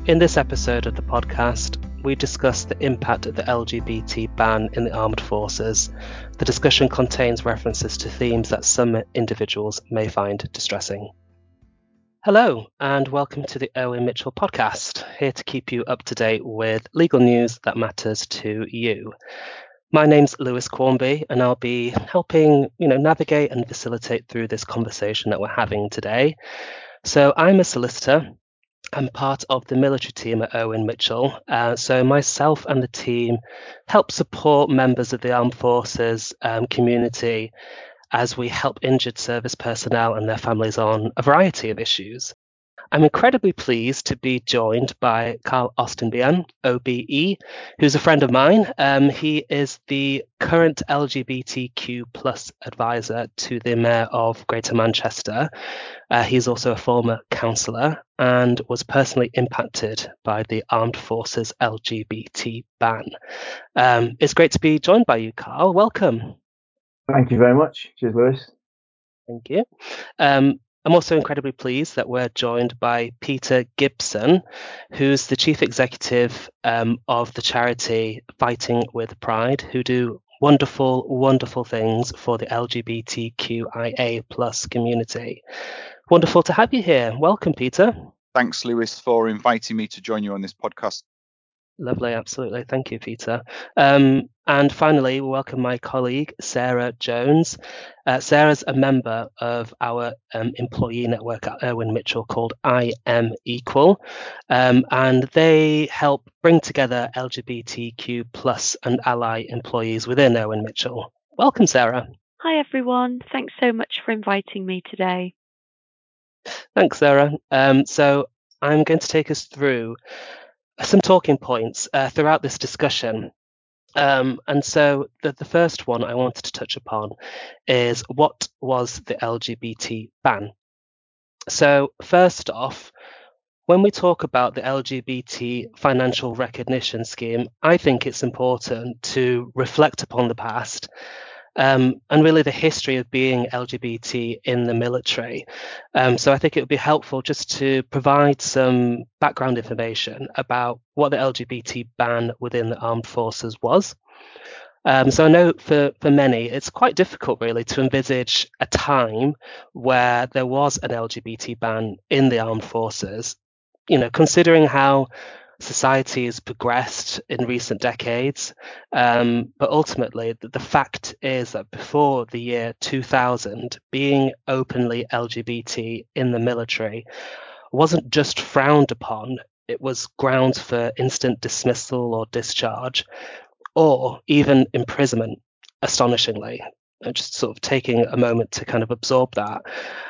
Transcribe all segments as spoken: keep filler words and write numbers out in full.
In this episode of the podcast, we discuss the impact of the L G B T ban in the armed forces. The discussion contains references to themes that some individuals may find distressing. Hello, and welcome to the Owen Mitchell podcast, here to keep you up to date with legal news that matters to you. My name's Lewis Cornby, and I'll be helping you know, navigate and facilitate through this conversation that we're having today. So I'm a solicitor. I'm part of the military team at Owen Mitchell. Uh, so myself and the team help support members of the armed forces um, community as we help injured service personnel and their families on a variety of issues. I'm incredibly pleased to be joined by Carl Ostenbian, O B E, who's a friend of mine. Um, he is the current L G B T Q plus advisor to the Mayor of Greater Manchester. Uh, he's also a former councillor and was personally impacted by the Armed Forces L G B T ban. Um, it's great to be joined by you, Carl. Welcome. Thank you very much. Cheers, Lewis. Thank you. Um, I'm also incredibly pleased that we're joined by Peter Gibson, who's the chief executive um, of the charity Fighting with Pride, who do wonderful, wonderful things for the L G B T Q I A plus community. Wonderful to have you here. Welcome, Peter. Thanks, Lewis, for inviting me to join you on this podcast. Lovely, absolutely. Thank you, Peter. Um, and finally, we welcome my colleague, Sarah Jones. Uh, Sarah's a member of our um, employee network at Owen Mitchell called I Am Equal, um, and they help bring together L G B T Q plus and ally employees within Owen Mitchell. Welcome, Sarah. Hi, everyone. Thanks so much for inviting me today. Thanks, Sarah. Um, so I'm going to take us through some talking points uh, throughout this discussion. Um, and so the, the first one I wanted to touch upon is, what was the L G B T ban? So first off, when we talk about the L G B T financial recognition scheme, I think it's important to reflect upon the past Um, and really the history of being L G B T in the military. Um, so I think it would be helpful just to provide some background information about what the L G B T ban within the armed forces was. Um, so I know for, for many, it's quite difficult really to envisage a time where there was an L G B T ban in the armed forces, you know, considering how society has progressed in recent decades. Um, but ultimately, the, the fact is that before the year two thousand, being openly L G B T in the military wasn't just frowned upon, it was grounds for instant dismissal or discharge, or even imprisonment, astonishingly. And just sort of taking a moment to kind of absorb that.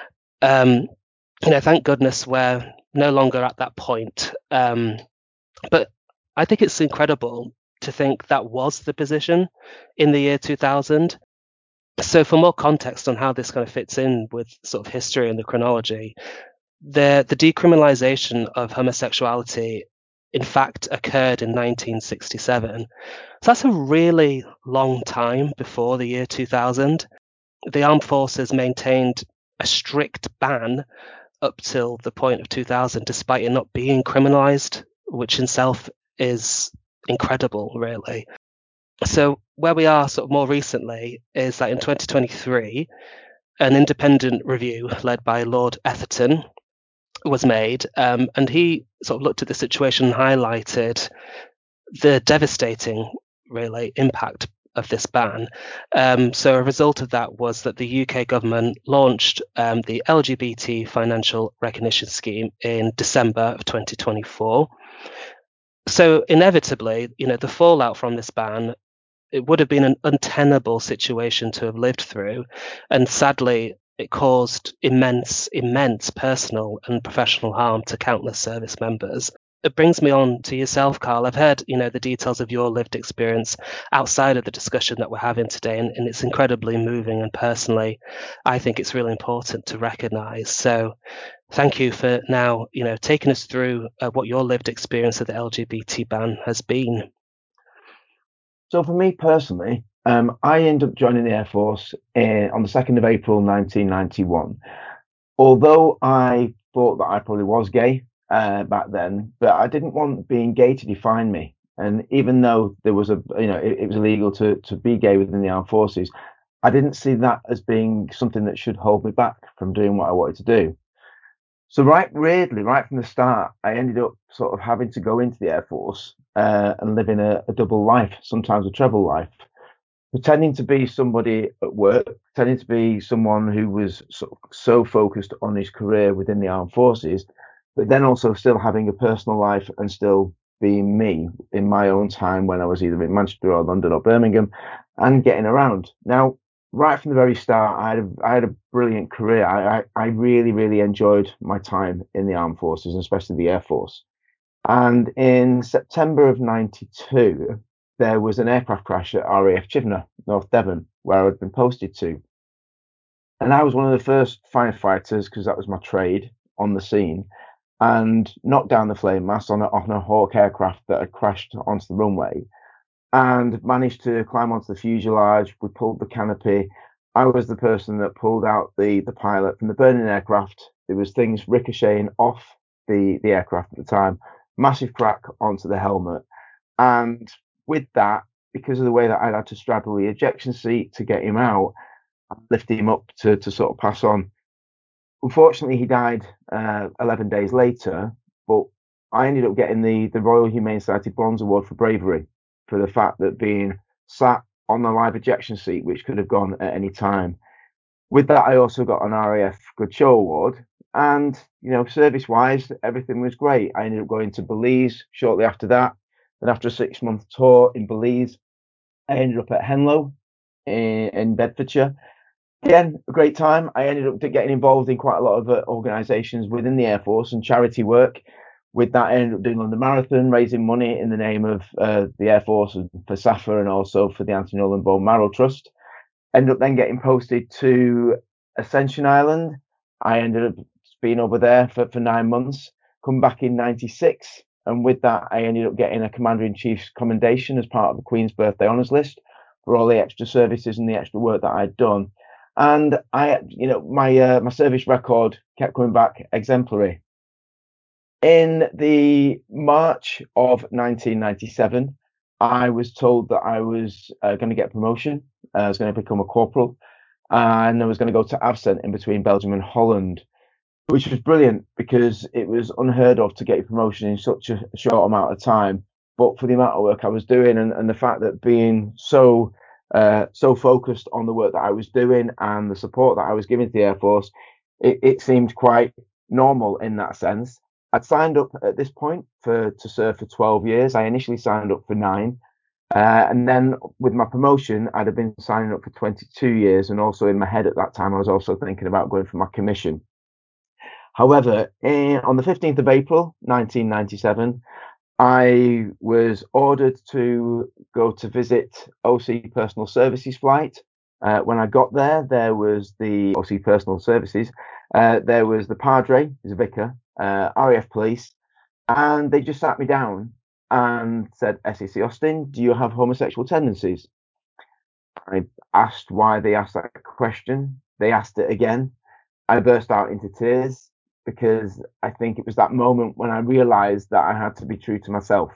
Um, you know, thank goodness we're no longer at that point. Um, But I think it's incredible to think that was the position in the year two thousand. So for more context on how this kind of fits in with sort of history and the chronology, the, the decriminalization of homosexuality, in fact, occurred in nineteen sixty-seven. So that's a really long time before the year two thousand. The armed forces maintained a strict ban up till the point of two thousand, despite it not being criminalized, which in itself is incredible, really. So where we are sort of more recently is that in twenty twenty-three, an independent review led by Lord Etherton was made, um, and he sort of looked at the situation and highlighted the devastating, really, impact of this ban. Um, so a result of that was that the U K government launched um, the L G B T financial recognition scheme in December of twenty twenty-four. So inevitably, you know, the fallout from this ban, it would have been an untenable situation to have lived through. And sadly, it caused immense, immense personal and professional harm to countless service members. It brings me on to yourself, Carl. I've heard, you know, the details of your lived experience outside of the discussion that we're having today, and, and it's incredibly moving. And personally, I think it's really important to recognise. So thank you for now, you know, taking us through uh, what your lived experience of the L G B T ban has been. So for me personally, um, I ended up joining the Air Force uh, on the second of April nineteen ninety-one. Although I thought that I probably was gay, uh, back then, but I didn't want being gay to define me. And even though there was a, you know, it, it was illegal to to be gay within the armed forces, I didn't see that as being something that should hold me back from doing what I wanted to do. So right, weirdly, right from the start, I ended up sort of having to go into the Air Force uh, and living a, a double life, sometimes a treble life, pretending to be somebody at work, pretending to be someone who was so, so focused on his career within the armed forces, but then also still having a personal life and still being me in my own time when I was either in Manchester or London or Birmingham and getting around. Now, right from the very start, I had a, I had a brilliant career. I, I, I really, really enjoyed my time in the armed forces, and especially the Air Force. And in September of ninety-two, there was an aircraft crash at R A F Chivenor, North Devon, where I'd been posted to. And I was one of the first firefighters, because that was my trade, on the scene, and knocked down the flame mast on a, on a Hawk aircraft that had crashed onto the runway, and managed to climb onto the fuselage. We pulled the canopy. I was the person that pulled out the, the pilot from the burning aircraft. There was things ricocheting off the, the aircraft at the time, massive crack onto the helmet. And with that, because of the way that I had to straddle the ejection seat to get him out, I lifted him up to, to sort of pass on. Unfortunately, he died uh, eleven days later, but I ended up getting the, the Royal Humane Society Bronze Award for bravery for the fact that being sat on the live ejection seat, which could have gone at any time. With that, I also got an R A F Good Show Award. And, you know, service wise, everything was great. I ended up going to Belize shortly after that. Then, after a six month tour in Belize, I ended up at Henlow in, in Bedfordshire. Again, a great time. I ended up getting involved in quite a lot of uh, organisations within the Air Force and charity work. With that, I ended up doing London Marathon, raising money in the name of uh, the Air Force and for SAFA and also for the Anthony Nolan Bone Marrow Trust. Ended up then getting posted to Ascension Island. I ended up being over there for, for nine months, come back in ninety-six. And with that, I ended up getting a Commander-in-Chief's commendation as part of the Queen's Birthday Honours List for all the extra services and the extra work that I'd done. And I, you know, my uh, my service record kept coming back exemplary. In the March of nineteen ninety-seven, I was told that I was uh, going to get promotion. Uh, I was going to become a corporal, and I was going to go to Avcent in between Belgium and Holland, which was brilliant because it was unheard of to get a promotion in such a short amount of time. But for the amount of work I was doing, and, and the fact that being so uh, so focused on the work that I was doing and the support that I was giving to the Air Force, it, it seemed quite normal in that sense. I'd signed up at this point for to serve for twelve years. I initially signed up for nine. Uh, and then with my promotion, I'd have been signing up for twenty-two years. And also in my head at that time, I was also thinking about going for my commission. However, in, on the fifteenth of April, nineteen ninety-seven, I was ordered to go to visit O C Personal Services flight. Uh, when I got there, there was the O C Personal Services. Uh, there was the Padre, who's a vicar, uh, R A F Police, and they just sat me down and said, S A C Austin, do you have homosexual tendencies? I asked why they asked that question. They asked it again. I burst out into tears because I think it was that moment when I realized that I had to be true to myself.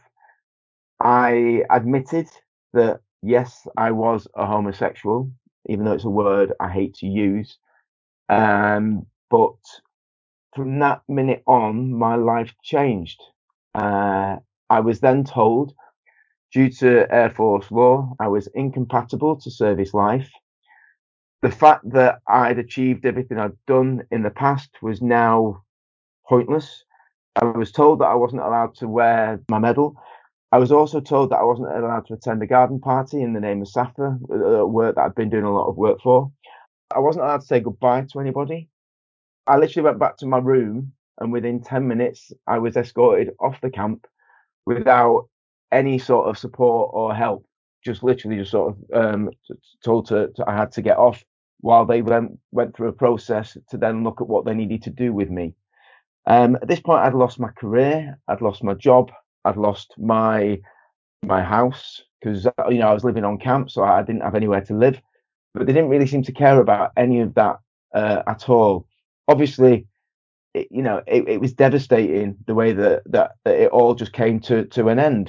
I admitted that, yes, I was a homosexual, even though it's a word I hate to use. Um, but from that minute on, my life changed. Uh, I was then told, due to Air Force law, I was incompatible to service life. The fact that I'd achieved everything I'd done in the past was now pointless. I was told that I wasn't allowed to wear my medal. I was also told that I wasn't allowed to attend a garden party in the name of SAFA, uh, work that I'd been doing a lot of work for. I wasn't allowed to say goodbye to anybody. I literally went back to my room, and within ten minutes, I was escorted off the camp without any sort of support or help. Just literally just sort of um, told to, to I had to get off while they went, went through a process to then look at what they needed to do with me. Um, at this point, I'd lost my career, I'd lost my job, I'd lost my my house because you know I was living on camp, so I didn't have anywhere to live. But they didn't really seem to care about any of that uh, at all. Obviously, it, you know, it, it was devastating the way that, that that it all just came to to an end.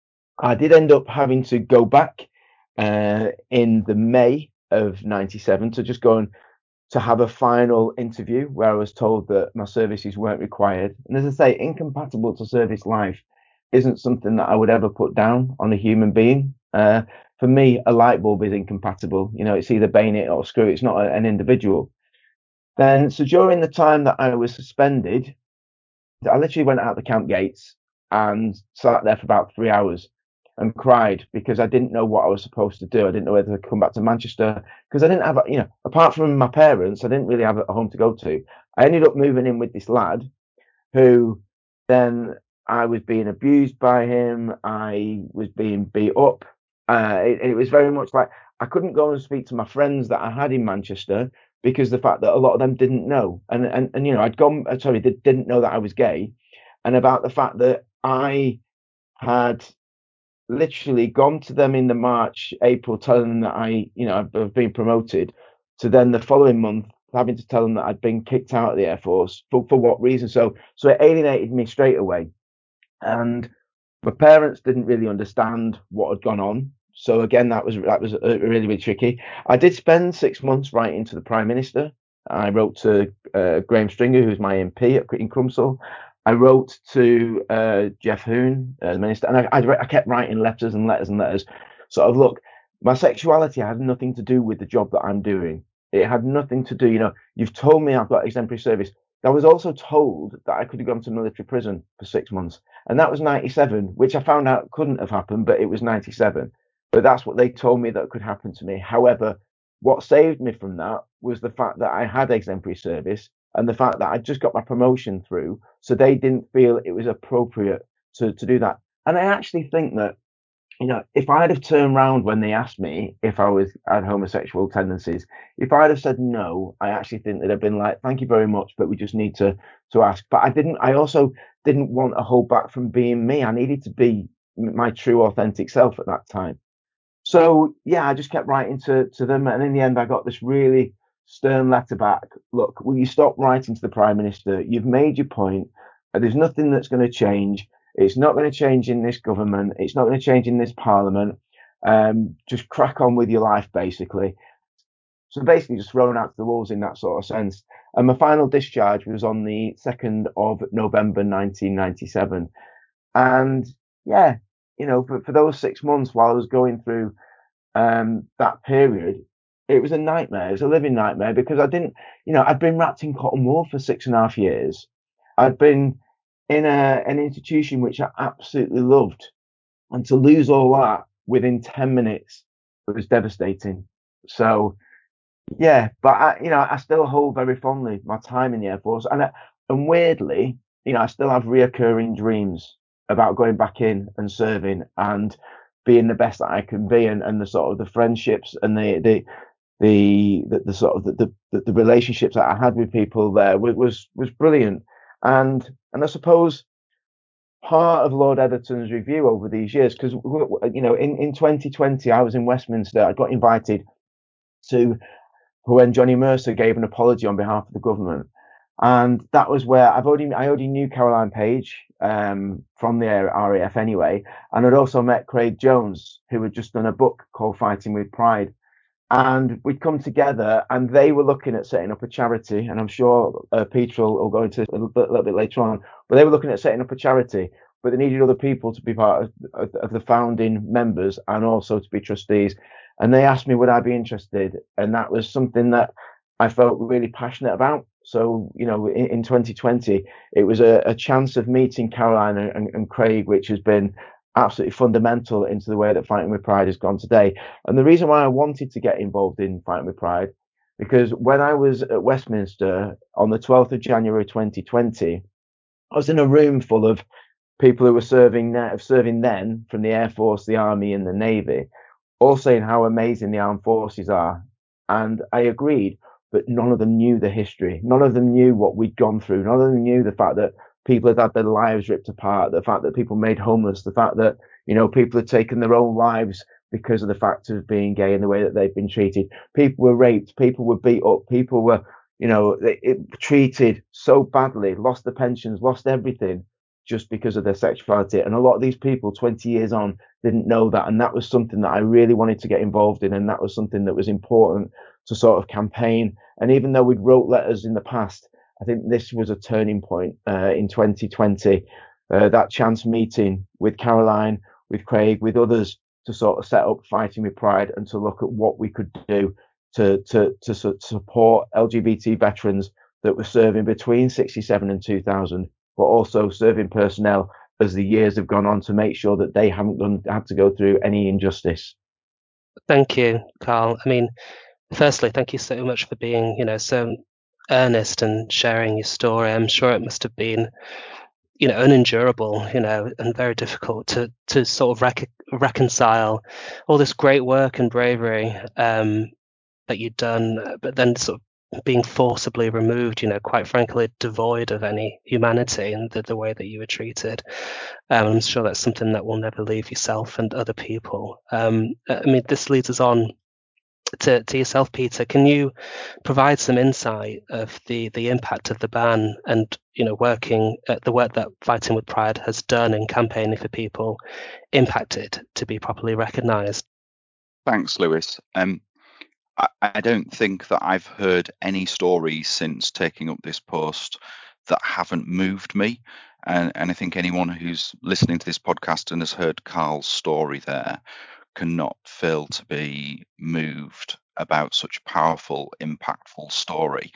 I did end up having to go back uh, in the May of ninety-seven to just go and to have a final interview where I was told that my services weren't required. And as I say, incompatible to service life isn't something that I would ever put down on a human being. Uh, for me, a light bulb is incompatible. You know, it's either bane it or screw it. It's not a, an individual. Then, so during the time that I was suspended, I literally went out the camp gates and sat there for about three hours and cried because I didn't know what I was supposed to do. I didn't know whether to come back to Manchester because I didn't have, you know, apart from my parents, I didn't really have a home to go to. I ended up moving in with this lad who then I was being abused by him. I was being beat up. Uh, it, it was very much like I couldn't go and speak to my friends that I had in Manchester because the fact that a lot of them didn't know. And, and, and you know, I'd gone, sorry, they didn't know that I was gay. And about the fact that I had literally gone to them in the March, April, telling them that I, you know, I've, I've been promoted, to then the following month having to tell them that I'd been kicked out of the Air Force for, for what reason. So, so it alienated me straight away. And my parents didn't really understand what had gone on. So again, that was that was really, really tricky. I did spend six months writing to the Prime Minister. I wrote to uh, Graham Stringer, who's my M P in Crumpsall. I wrote to uh, Jeff Hoon, uh, the minister, and I, I, I kept writing letters and letters and letters. Sort of, look, my sexuality had nothing to do with the job that I'm doing. It had nothing to do, you know, you've told me I've got exemplary service. I was also told that I could have gone to military prison for six months. And that was ninety-seven, which I found out couldn't have happened, but it was ninety-seven. But that's what they told me that could happen to me. However, what saved me from that was the fact that I had exemplary service and the fact that I just got my promotion through. So they didn't feel it was appropriate to, to do that. And I actually think that, you know, if I'd have turned around when they asked me if I was had homosexual tendencies, if I'd have said no, I actually think they'd have been like, thank you very much, but we just need to to ask. But I didn't. I also didn't want to hold back from being me. I needed to be my true, authentic self at that time. So yeah, I just kept writing to to them, and in the end, I got this really stern letter back. Look, will you stop writing to the Prime Minister? You've made your point. There's nothing that's going to change. It's not going to change in this government. It's not going to change in this parliament. Um, just crack on with your life, basically. So basically, just thrown out to the wolves in that sort of sense. And my final discharge was on the second of November, nineteen ninety-seven. And yeah, you know, for, for those six months while I was going through um, that period, it was a nightmare. It was a living nightmare because I didn't, you know, I'd been wrapped in cotton wool for six and a half years. I'd been in a, an institution which I absolutely loved. And to lose all that within ten minutes was devastating. So, yeah, but I, you know, I still hold very fondly my time in the Air Force. And, I, and weirdly, you know, I still have reoccurring dreams about going back in and serving and being the best that I can be, and, and the sort of the friendships and the the the the, the sort of the, the the relationships that I had with people there was was, was brilliant. And and I suppose part of Lord Etherton's review over these years, because you know, in in twenty twenty I was in Westminster. I got invited to when Johnny Mercer gave an apology on behalf of the government. And that was where I've already I already knew Caroline Page um, from the R A F anyway, and I'd also met Craig Jones, who had just done a book called Fighting with Pride. And we'd come together, and they were looking at setting up a charity, and I'm sure uh, Peter will, will go into a little bit, a little bit later on. But they were looking at setting up a charity, but they needed other people to be part of, of, of the founding members and also to be trustees. And they asked me would I be interested, and that was something that I felt really passionate about. So, you know, in, in twenty twenty, it was a, a chance of meeting Caroline and, and Craig, which has been absolutely fundamental into the way that Fighting with Pride has gone today. And the reason why I wanted to get involved in Fighting with Pride, because when I was at Westminster on the twelfth of January twenty twenty, I was in a room full of people who were serving now, serving then from the Air Force, the Army, and the Navy, all saying how amazing the armed forces are. And I agreed, but none of them knew the history. None of them knew what we'd gone through. None of them knew the fact that people had had their lives ripped apart, the fact that people made homeless, the fact that, you know, people had taken their own lives because of the fact of being gay and the way that they've been treated. People were raped, people were beat up, people were, you know, it, it treated so badly, lost the pensions, lost everything just because of their sexuality. And a lot of these people twenty years on didn't know that. And that was something that I really wanted to get involved in. And that was something that was important to sort of campaign. And even though we'd wrote letters in the past, I think this was a turning point uh, in twenty twenty, uh, that chance meeting with Caroline, with Craig, with others to sort of set up Fighting with Pride and to look at what we could do to, to, to, to support L G B T veterans that were serving between sixty-seven and two thousand, but also serving personnel as the years have gone on to make sure that they haven't done, had to go through any injustice. Thank you, Carl. I mean, firstly, thank you so much for being, you know, so earnest and sharing your story. I'm sure it must have been, you know, unendurable, you know, and very difficult to to sort of rec- reconcile all this great work and bravery um, that you'd done, but then sort of being forcibly removed, you know, quite frankly, devoid of any humanity and the, the way that you were treated. Um, I'm sure that's something that will never leave yourself and other people. Um, I mean, this leads us on to, to yourself, Peter. Can you provide some insight of the the impact of the ban and, you know, working uh, the work that Fighting with Pride has done in campaigning for people impacted to be properly recognised? Thanks, Lewis. Um, I, I don't think that I've heard any stories since taking up this post that haven't moved me. And, and I think anyone who's listening to this podcast and has heard Carl's story there cannot fail to be moved about such a powerful, impactful story.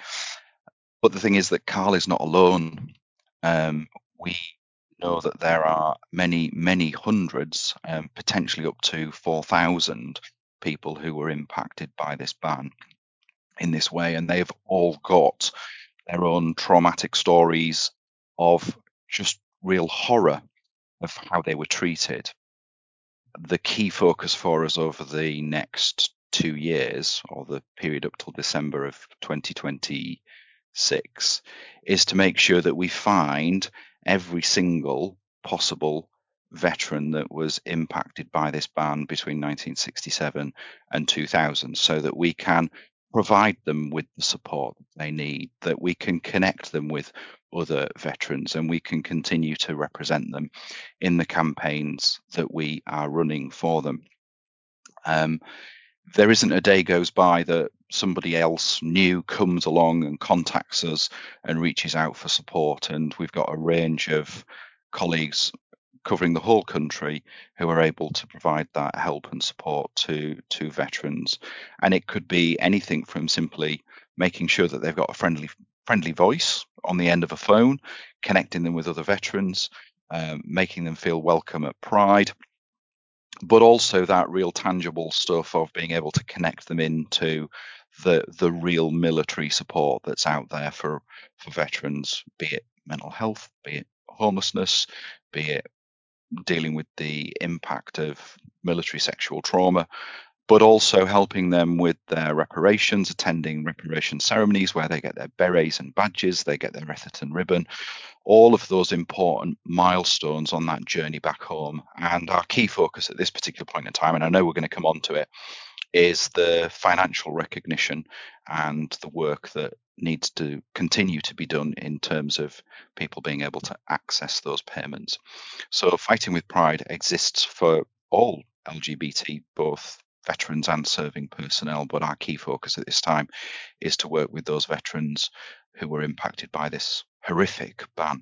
But the thing is that Carl is not alone. Um, we know that there are many, many hundreds, um, potentially up to four thousand people who were impacted by this ban in this way, and they've all got their own traumatic stories of just real horror of how they were treated. The key focus for us over the next two years, or the period up till December of twenty twenty-six, is to make sure that we find every single possible veteran that was impacted by this ban between nineteen sixty-seven and two thousand, so that we can provide them with the support that they need, that we can connect them with other veterans, and we can continue to represent them in the campaigns that we are running for them. Um, there isn't a day goes by that somebody else new comes along and contacts us and reaches out for support. And we've got a range of colleagues covering the whole country who are able to provide that help and support to to veterans. And it could be anything from simply making sure that they've got a friendly friendly voice on the end of a phone, connecting them with other veterans, um, making them feel welcome at Pride, but also that real tangible stuff of being able to connect them into the the real military support that's out there for for veterans, be it mental health, be it homelessness, be it dealing with the impact of military sexual trauma, but also helping them with their reparations, attending reparation ceremonies where they get their berets and badges, they get their Etherton ribbon, all of those important milestones on that journey back home. And our key focus at this particular point in time, and I know we're going to come on to it, is the financial recognition and the work that needs to continue to be done in terms of people being able to access those payments. So Fighting with Pride exists for all L G B T, both veterans and serving personnel, but our key focus at this time is to work with those veterans who were impacted by this horrific ban.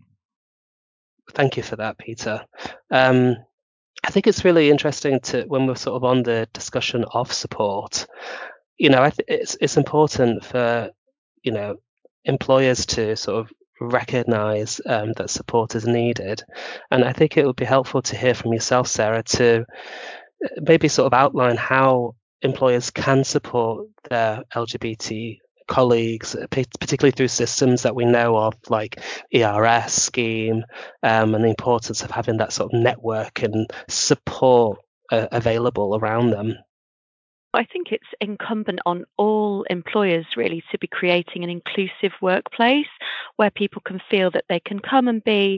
Thank you for that, Peter. Um, I think it's really interesting to, when we're sort of on the discussion of support, you know, I th- it's it's important for, you know, employers to sort of recognize um, that support is needed. And I think it would be helpful to hear from yourself, Sarah, to maybe sort of outline how employers can support their L G B T colleagues, particularly through systems that we know of, like E R S scheme, um, and the importance of having that sort of network and support uh, available around them. I think it's incumbent on all employers really to be creating an inclusive workplace where people can feel that they can come and be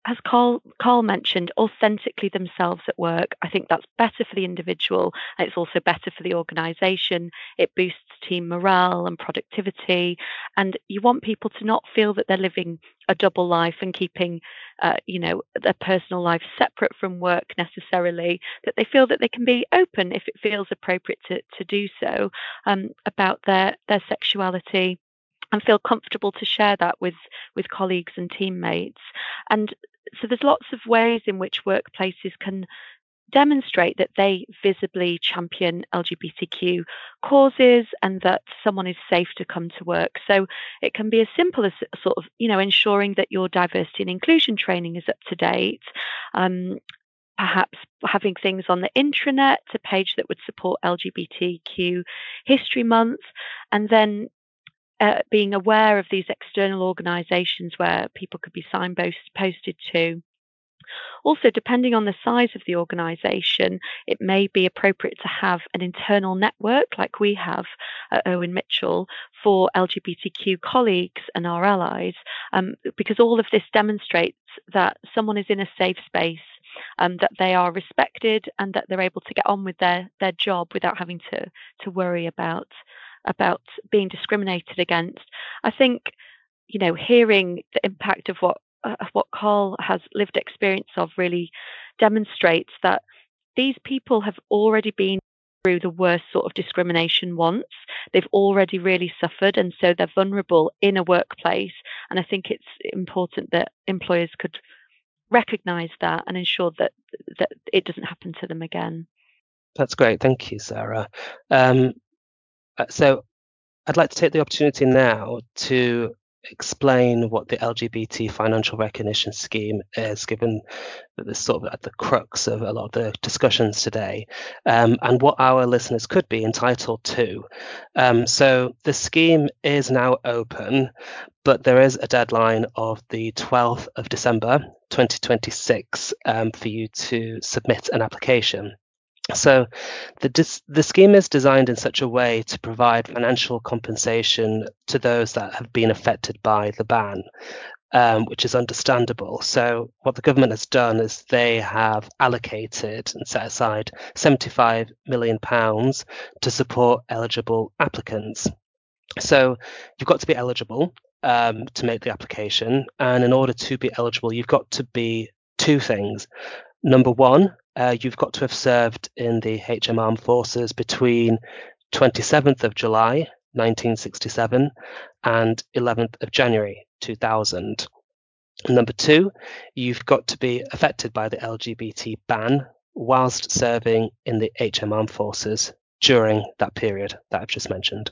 as Carl, Carl mentioned, authentically themselves at work. I think that's better for the individual, and it's also better for the organisation. It boosts team morale and productivity, and you want people to not feel that they're living a double life and keeping, uh, you know, their personal life separate from work necessarily. That they feel that they can be open if it feels appropriate to to do so, um, about their their sexuality, and feel comfortable to share that with with colleagues and teammates. And so there's lots of ways in which workplaces can demonstrate that they visibly champion L G B T Q causes and that someone is safe to come to work. So it can be as simple as sort of, you know, ensuring that your diversity and inclusion training is up to date. Um, perhaps having things on the intranet, a page that would support L G B T Q History Month, and then uh, being aware of these external organisations where people could be signposted to. Also, depending on the size of the organisation, it may be appropriate to have an internal network like we have at Owen Mitchell for L G B T Q colleagues and our allies, um, because all of this demonstrates that someone is in a safe space, um, that they are respected, and that they're able to get on with their, their job without having to, to worry about, about being discriminated against. I think, you know, hearing the impact of what uh, what Carl has lived experience of really demonstrates that these people have already been through the worst sort of discrimination once. They've already really suffered, and so they're vulnerable in a workplace. And I think it's important that employers could recognise that and ensure that that it doesn't happen to them again. That's great. Thank you, Sarah. Um, so I'd like to take the opportunity now to explain what the L G B T financial recognition scheme is, given that this sort of at the crux of a lot of the discussions today, um, and what our listeners could be entitled to. Um, so the scheme is now open, but there is a deadline of the twelfth of December twenty twenty-six um, for you to submit an application. So the, dis- the scheme is designed in such a way to provide financial compensation to those that have been affected by the ban, um, which is understandable. So what the government has done is they have allocated and set aside seventy-five million pounds to support eligible applicants. So you've got to be eligible um, to make the application. And in order to be eligible, you've got to be two things. Number one, uh, you've got to have served in the H M Armed Forces between twenty-seventh of July nineteen sixty-seven and eleventh of January two thousand. Number two, you've got to be affected by the L G B T ban whilst serving in the H M Armed Forces during that period that I've just mentioned.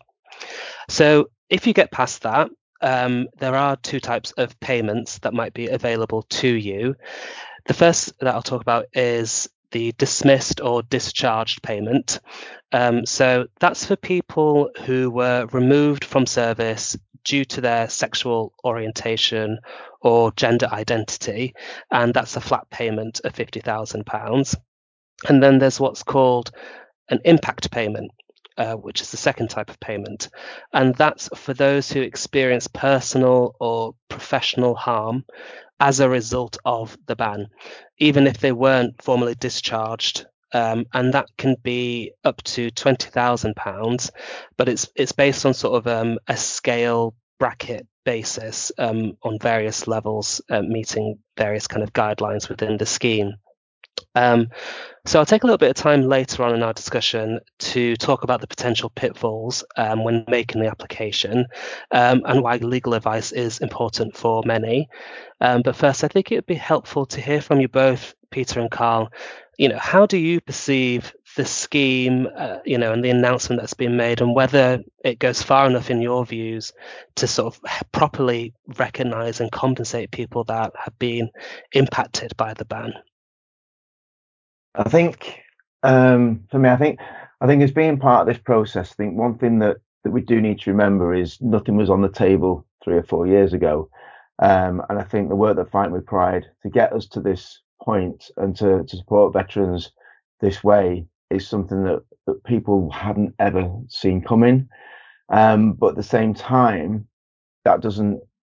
So if you get past that, um, there are two types of payments that might be available to you. The first that I'll talk about is the dismissed or discharged payment. Um, so that's for people who were removed from service due to their sexual orientation or gender identity, and that's a flat payment of fifty thousand pounds. And then there's what's called an impact payment, uh, which is the second type of payment. And that's for those who experience personal or professional harm as a result of the ban, even if they weren't formally discharged. Um, and that can be up to twenty thousand pounds, but it's it's based on sort of um, a scale bracket basis um, on various levels, uh, meeting various kind of guidelines within the scheme. Um, so I'll take a little bit of time later on in our discussion to talk about the potential pitfalls um, when making the application, um, and why legal advice is important for many. Um, but first, I think it would be helpful to hear from you both, Peter and Carl. You know, how do you perceive the scheme, uh, you know, and the announcement that's been made, and whether it goes far enough in your views to sort of properly recognise and compensate people that have been impacted by the ban? I think um, for me, I think I think as being part of this process, I think one thing that, that we do need to remember is nothing was on the table three or four years ago. Um, and I think the work that Fighting with Pride to get us to this point and to, to support veterans this way is something that, that people hadn't ever seen coming. Um, but at the same time, that doesn't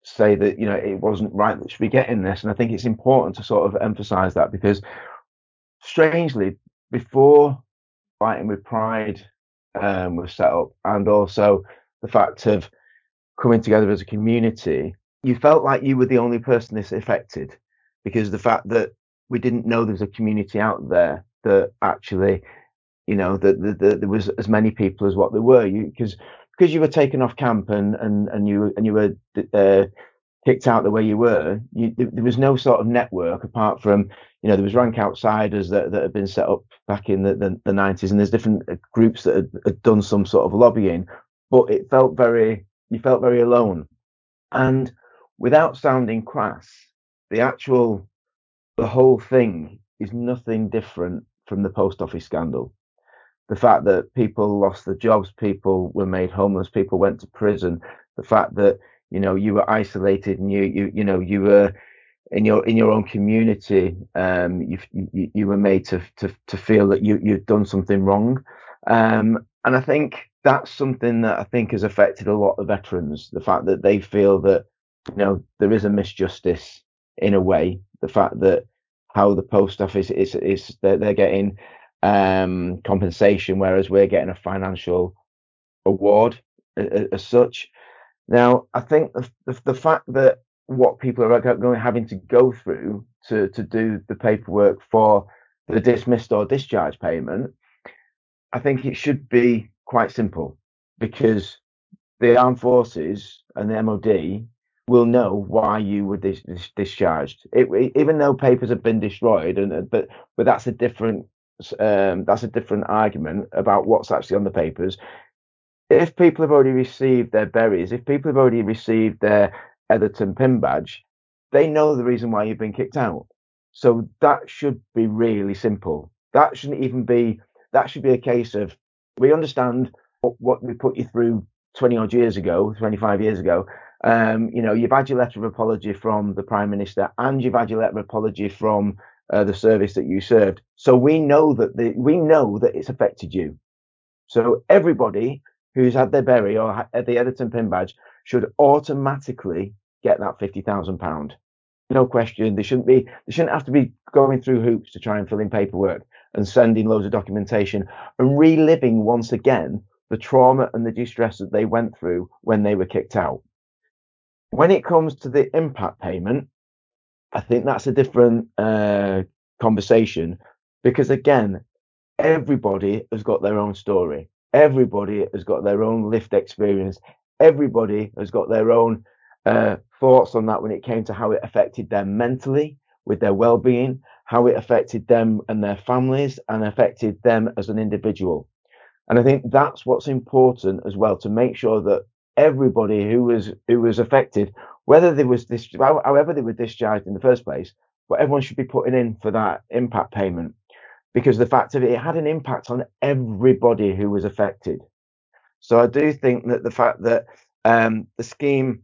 say that, you know, it wasn't right that should be getting this. And I think it's important to sort of emphasize that, because strangely, before Fighting with Pride um, was set up, and also the fact of coming together as a community, you felt like you were the only person this affected, because the fact that we didn't know there was a community out there that actually, you know, that the, the, there was as many people as what there were. You because because you were taken off camp and and and you and you were uh, kicked out the way you were. You, there was no sort of network apart from, you know, there was rank outsiders that, that had been set up back in the, the, the nineties, and there's different groups that had, had done some sort of lobbying, but it felt very, you felt very alone. And without sounding crass, the actual, the whole thing is nothing different from the post office scandal. The fact that people lost their jobs, people were made homeless, people went to prison, the fact that, you know, you were isolated and you, you, you know, you were in your in your own community, um, you you, you were made to, to to feel that you you'd done something wrong, um, and I think that's something that I think has affected a lot of veterans. The fact that they feel that, you know, there is a misjustice in a way. The fact that how the post office is is they're, they're getting um, compensation, whereas we're getting a financial award as, as such. Now, I think the, the, the fact that what people are going having to go through to, to do the paperwork for the dismissed or discharge payment, I think it should be quite simple, because the armed forces and the M O D will know why you were dis- dis- discharged. It, it, even though papers have been destroyed, and but but that's a different um, that's a different argument about what's actually on the papers. If people have already received their berries, if people have already received their Etherton pin badge, they know the reason why you've been kicked out. So that should be really simple. That shouldn't even be, that should be a case of, we understand what, what we put you through twenty odd years ago, twenty-five years ago. Um, you know, you've had your letter of apology from the Prime Minister, and you've had your letter of apology from uh, the service that you served. So we know that the, we know that it's affected you. So everybody who's had their berry or had the Etherton pin badge should automatically get that fifty thousand pounds. No question. They shouldn't be. They shouldn't have to be going through hoops to try and fill in paperwork and sending loads of documentation and reliving once again the trauma and the distress that they went through when they were kicked out. When it comes to the impact payment, I think that's a different uh, conversation, because again, everybody has got their own story. Everybody has got their own lived experience. Everybody has got their own uh, thoughts on that when it came to how it affected them mentally, with their well-being, how it affected them and their families, and affected them as an individual. And I think that's what's important as well, to make sure that everybody who was who was affected, whether they was this, however they were discharged in the first place, but everyone should be putting in for that impact payment, because the fact of it, it had an impact on everybody who was affected. So I do think that the fact that um, the scheme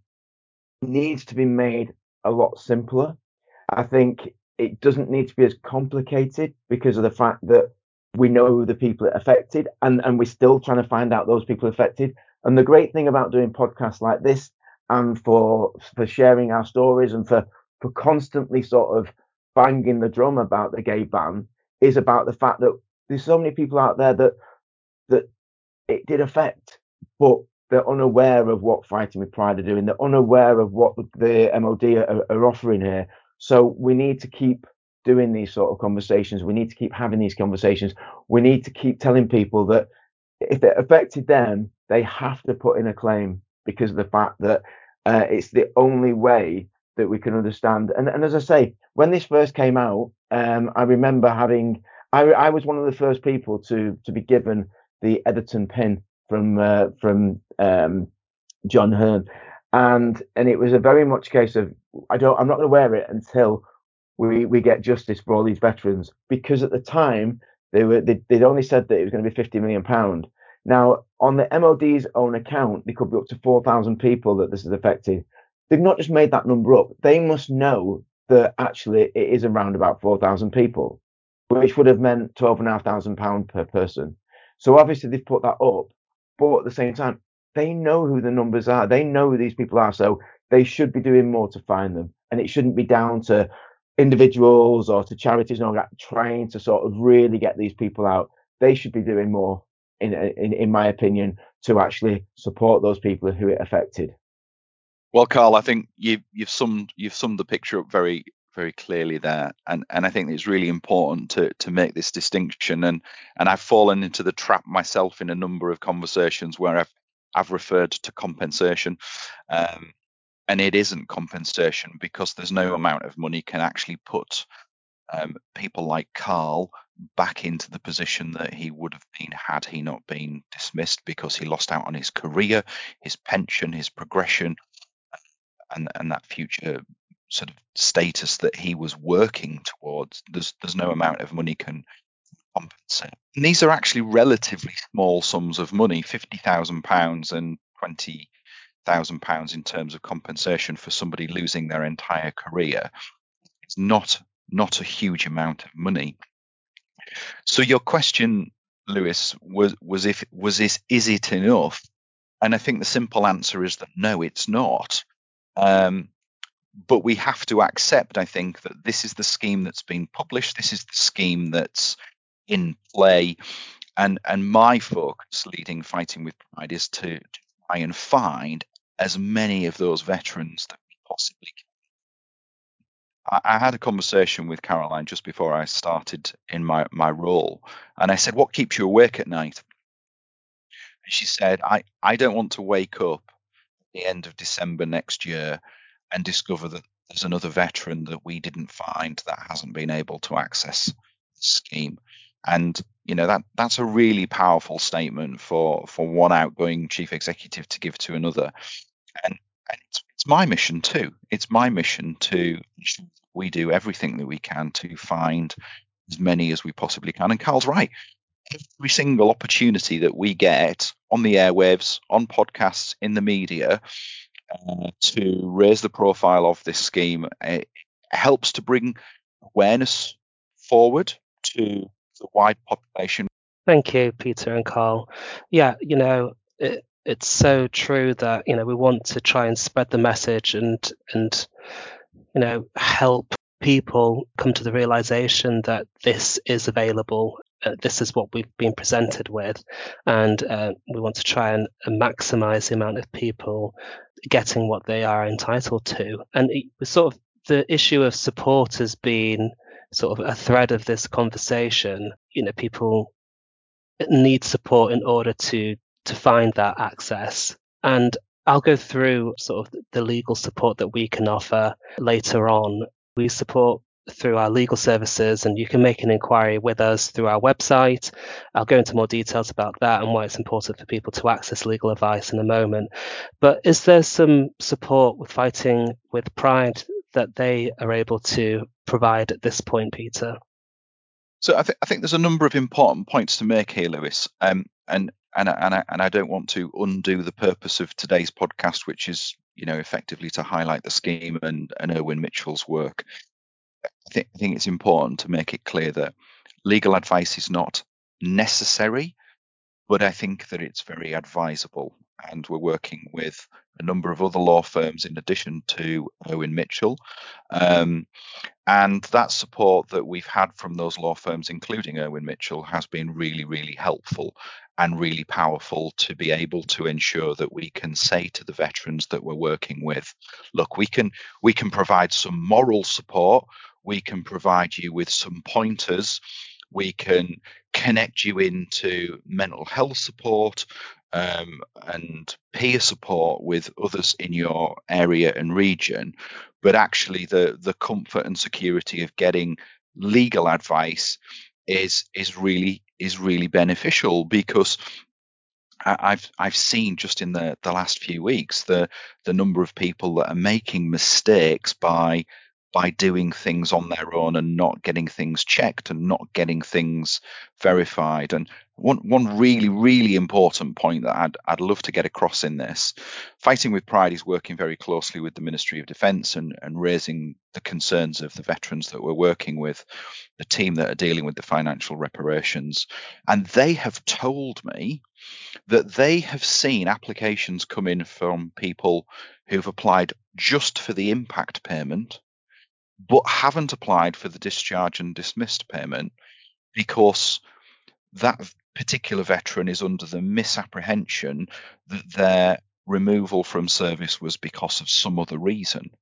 needs to be made a lot simpler. I think it doesn't need to be as complicated, because of the fact that we know the people affected, and, and we're still trying to find out those people affected. And the great thing about doing podcasts like this, and for for sharing our stories, and for for constantly sort of banging the drum about the gay ban, is about the fact that there's so many people out there that that it did affect, but they're unaware of what Fighting with Pride are doing. They're unaware of what the M O D are, are offering here. So we need to keep doing these sort of conversations. We need to keep having these conversations. We need to keep telling people that if it affected them, they have to put in a claim, because of the fact that uh, it's the only way that we can understand. And, and as I say, when this first came out, um, I remember having, I, I was one of the first people to to be given the Etherton pin from uh, from um, John Hearn, and and it was a very much case of, I don't, I'm not going to wear it until we we get justice for all these veterans, because at the time they were they, they'd only said that it was going to be fifty million pound. Now on the M O D's own account, there could be up to four thousand people that this is affected. They've not just made that number up. They must know that actually it is around about four thousand people, which would have meant twelve and a half thousand pound per person. So obviously they've put that up, but at the same time, they know who the numbers are. They know who these people are. So they should be doing more to find them. And it shouldn't be down to individuals or to charities and all that trying to sort of really get these people out. They should be doing more, in in, in my opinion, to actually support those people who it affected. Well, Carl, I think you, you've summed you've summed the picture up very very clearly there, and and I think it's really important to to make this distinction. And and I've fallen into the trap myself in a number of conversations where I've I've referred to compensation, um, and it isn't compensation, because there's no amount of money can actually put um, people like Carl back into the position that he would have been had he not been dismissed, because he lost out on his career, his pension, his progression, and and that future sort of status that he was working towards. There's there's no amount of money can compensate. And these are actually relatively small sums of money, fifty thousand pounds and twenty thousand pounds in terms of compensation for somebody losing their entire career. It's not not a huge amount of money. So your question, Lewis, was was if was this is it enough? And I think the simple answer is that no, it's not. Um, but we have to accept, I think, that this is the scheme that's been published. This is the scheme that's in play. And and my focus leading Fighting with Pride is to, to try and find as many of those veterans that we possibly can. I, I had a conversation with Caroline just before I started in my, my role. And I said, what keeps you awake at night? And she said, I, I don't want to wake up at the end of December next year and discover that there's another veteran that we didn't find that hasn't been able to access the scheme. And, you know, that that's a really powerful statement for, for one outgoing chief executive to give to another. And, and it's, it's my mission too. It's my mission to ensure that we do everything that we can to find as many as we possibly can. And Carl's right. Every single opportunity that we get on the airwaves, on podcasts, in the media, Uh, to raise the profile of this scheme, it helps to bring awareness forward to the wide population. Thank you, Peter and Carl. Yeah, you know, it, it's so true that, you know, we want to try and spread the message and and you know help people come to the realization that this is available. Uh, this is what we've been presented with, and uh, we want to try and, and maximize the amount of people getting what they are entitled to. And it, sort of the issue of support has been sort of a thread of this conversation. You know, people need support in order to to find that access. And I'll go through sort of the legal support that we can offer later on. We support through our legal services, and you can make an inquiry with us through our website. I'll go into more details about that and why it's important for people to access legal advice in a moment. But is there some support with Fighting with Pride that they are able to provide at this point, Peter? So I think I think there's a number of important points to make here, Lewis. Um, and and and I, and I don't want to undo the purpose of today's podcast, which is, you know, effectively to highlight the scheme and, and Erwin Mitchell's work. I think I think it's important to make it clear that legal advice is not necessary, but I think that it's very advisable. And we're working with a number of other law firms in addition to Erwin Mitchell. Um, and that support that we've had from those law firms, including Erwin Mitchell, has been really, really helpful and really powerful to be able to ensure that we can say to the veterans that we're working with, look, we can we can provide some moral support, we can provide you with some pointers, we can connect you into mental health support um, and peer support with others in your area and region. But actually, the the comfort and security of getting legal advice is is really is really beneficial, because I've I've seen just in the, the last few weeks the the number of people that are making mistakes by by doing things on their own and not getting things checked and not getting things verified. And one one really, really important point that I'd I'd love to get across in this, Fighting with Pride is working very closely with the Ministry of Defence and, and raising the concerns of the veterans that we're working with, the team that are dealing with the financial reparations. And they have told me that they have seen applications come in from people who've applied just for the impact payment, but haven't applied for the discharge and dismissed payment because that particular veteran is under the misapprehension that their removal from service was because of some other reason.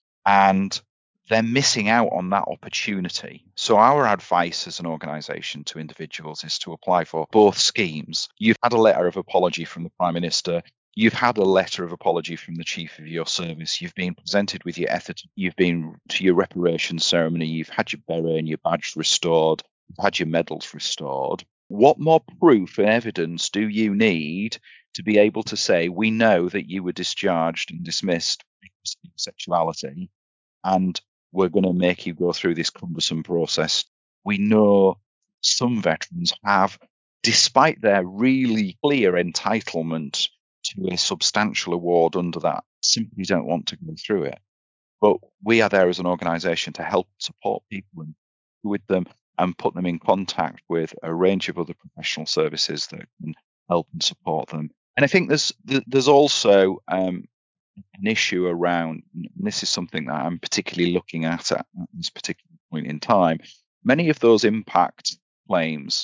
And they're missing out on that opportunity. So our advice as an organisation to individuals is to apply for both schemes. You've had a letter of apology from the Prime Minister. You've had a letter of apology from the chief of your service. You've been presented with your ethics. You've been to your reparations ceremony. You've had your beret and your badge restored. You've had your medals restored. What more proof and evidence do you need to be able to say, we know that you were discharged and dismissed because of sexuality, and we're going to make you go through this cumbersome process? We know some veterans have, despite their really clear entitlement to a substantial award under that, simply don't want to go through it. But we are there as an organisation to help support people and with them and put them in contact with a range of other professional services that can help and support them. And I think there's there's also um, an issue around, and this is something that I'm particularly looking at at this particular point in time. Many of those impact claims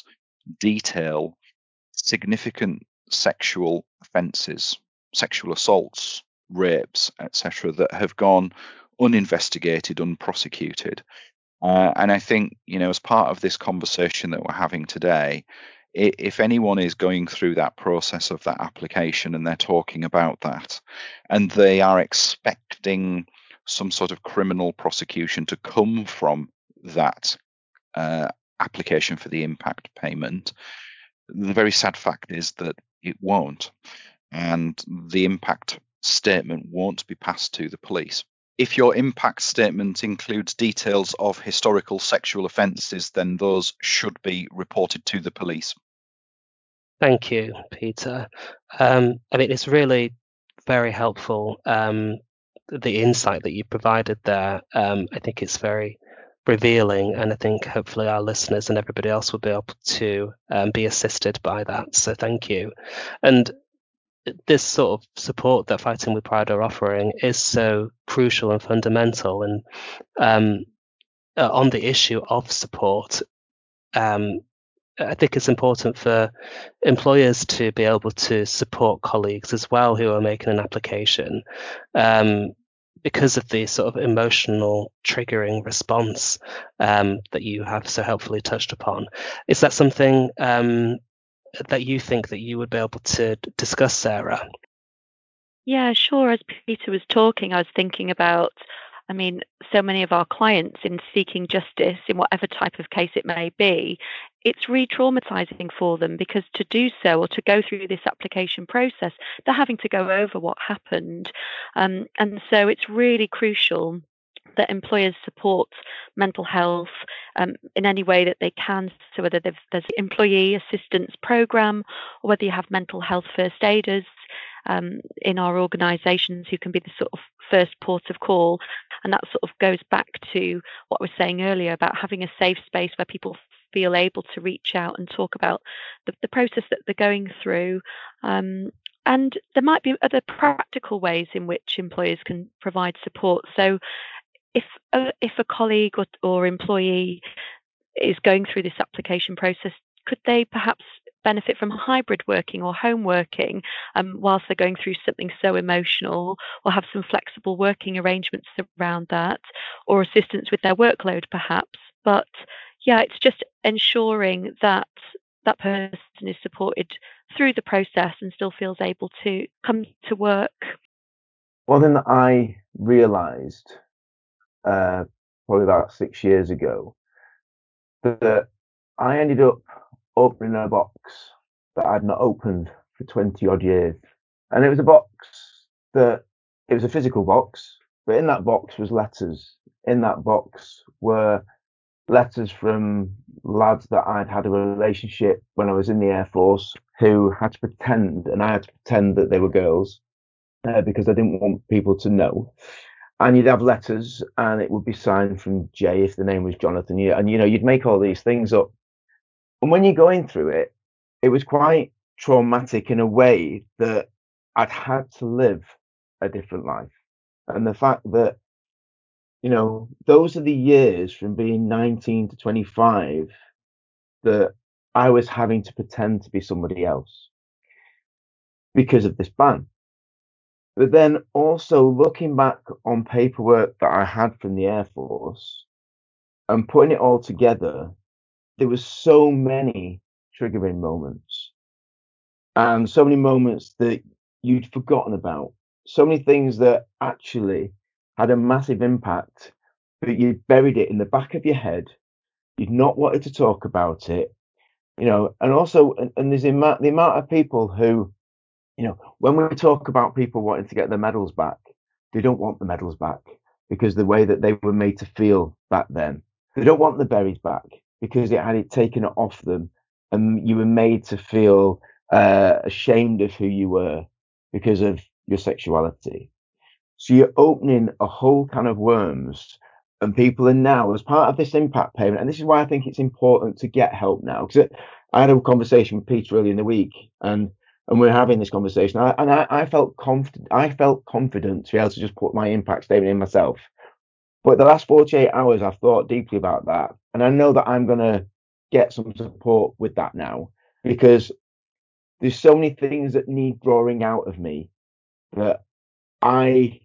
detail significant sexual offences, sexual assaults, rapes, et cetera, that have gone uninvestigated, unprosecuted. Uh, and I think, you know, as part of this conversation that we're having today, if anyone is going through that process of that application and they're talking about that, and they are expecting some sort of criminal prosecution to come from that uh, application for the impact payment, the very sad fact is that it won't. And the impact statement won't be passed to the police. If your impact statement includes details of historical sexual offences, then those should be reported to the police. Thank you, Peter. Um, I mean, it's really very helpful, um, the insight that you provided there. Um, I think it's very revealing, and I think hopefully our listeners and everybody else will be able to um, be assisted by that. So thank you. And this sort of support that Fighting with Pride are offering is so crucial and fundamental. And um, uh, on the issue of support, um, I think it's important for employers to be able to support colleagues as well who are making an application, um, because of the sort of emotional triggering response um, that you have so helpfully touched upon. Is that something um, that you think that you would be able to discuss, Sarah? Yeah, sure. As Peter was talking, I was thinking about, I mean, so many of our clients in seeking justice in whatever type of case it may be, it's re-traumatizing for them, because to do so or to go through this application process, they're having to go over what happened. Um, and so it's really crucial that employers support mental health um, in any way that they can. So whether there's the employee assistance program, or whether you have mental health first aiders um, in our organisations who can be the sort of first port of call. And that sort of goes back to what I was saying earlier about having a safe space where people feel able to reach out and talk about the, the process that they're going through. Um, and there might be other practical ways in which employers can provide support. So if a, if a colleague or, or employee is going through this application process, could they perhaps benefit from hybrid working or home working um, whilst they're going through something so emotional, or have some flexible working arrangements around that, or assistance with their workload perhaps? But yeah, it's just ensuring that that person is supported through the process and still feels able to come to work. One thing that I realised uh, probably about six years ago, that I ended up opening a box that I'd not opened for twenty odd years. And it was a box that, it was a physical box, but in that box was letters. In that box were letters from lads that I'd had a relationship when I was in the Air Force, who had to pretend, and I had to pretend that they were girls uh, because I didn't want people to know. And you'd have letters, and it would be signed from Jay if the name was Jonathan. And, you know, you'd make all these things up. And when you're going through it, it was quite traumatic in a way that I'd had to live a different life. And the fact that, you know, those are the years from being nineteen to twenty-five that I was having to pretend to be somebody else because of this ban. But then also looking back on paperwork that I had from the Air Force and putting it all together, there was so many triggering moments and so many moments that you'd forgotten about, so many things that actually had a massive impact, but you buried it in the back of your head. You'd not wanted to talk about it, you know, and also, and, and there's the amount, the amount of people who, you know, when we talk about people wanting to get their medals back, they don't want the medals back because the way that they were made to feel back then. They don't want the berries back because it had it taken it off them, and you were made to feel uh, ashamed of who you were because of your sexuality. So you're opening a whole can of worms, and people are now, as part of this impact payment, and this is why I think it's important to get help now. Because I had a conversation with Peter earlier in the week, and and we're having this conversation, I, and I, I felt confident. I felt confident to be able to just put my impact statement in myself. But the last forty-eight hours, I've thought deeply about that, and I know that I'm going to get some support with that now because there's so many things that need drawing out of me that I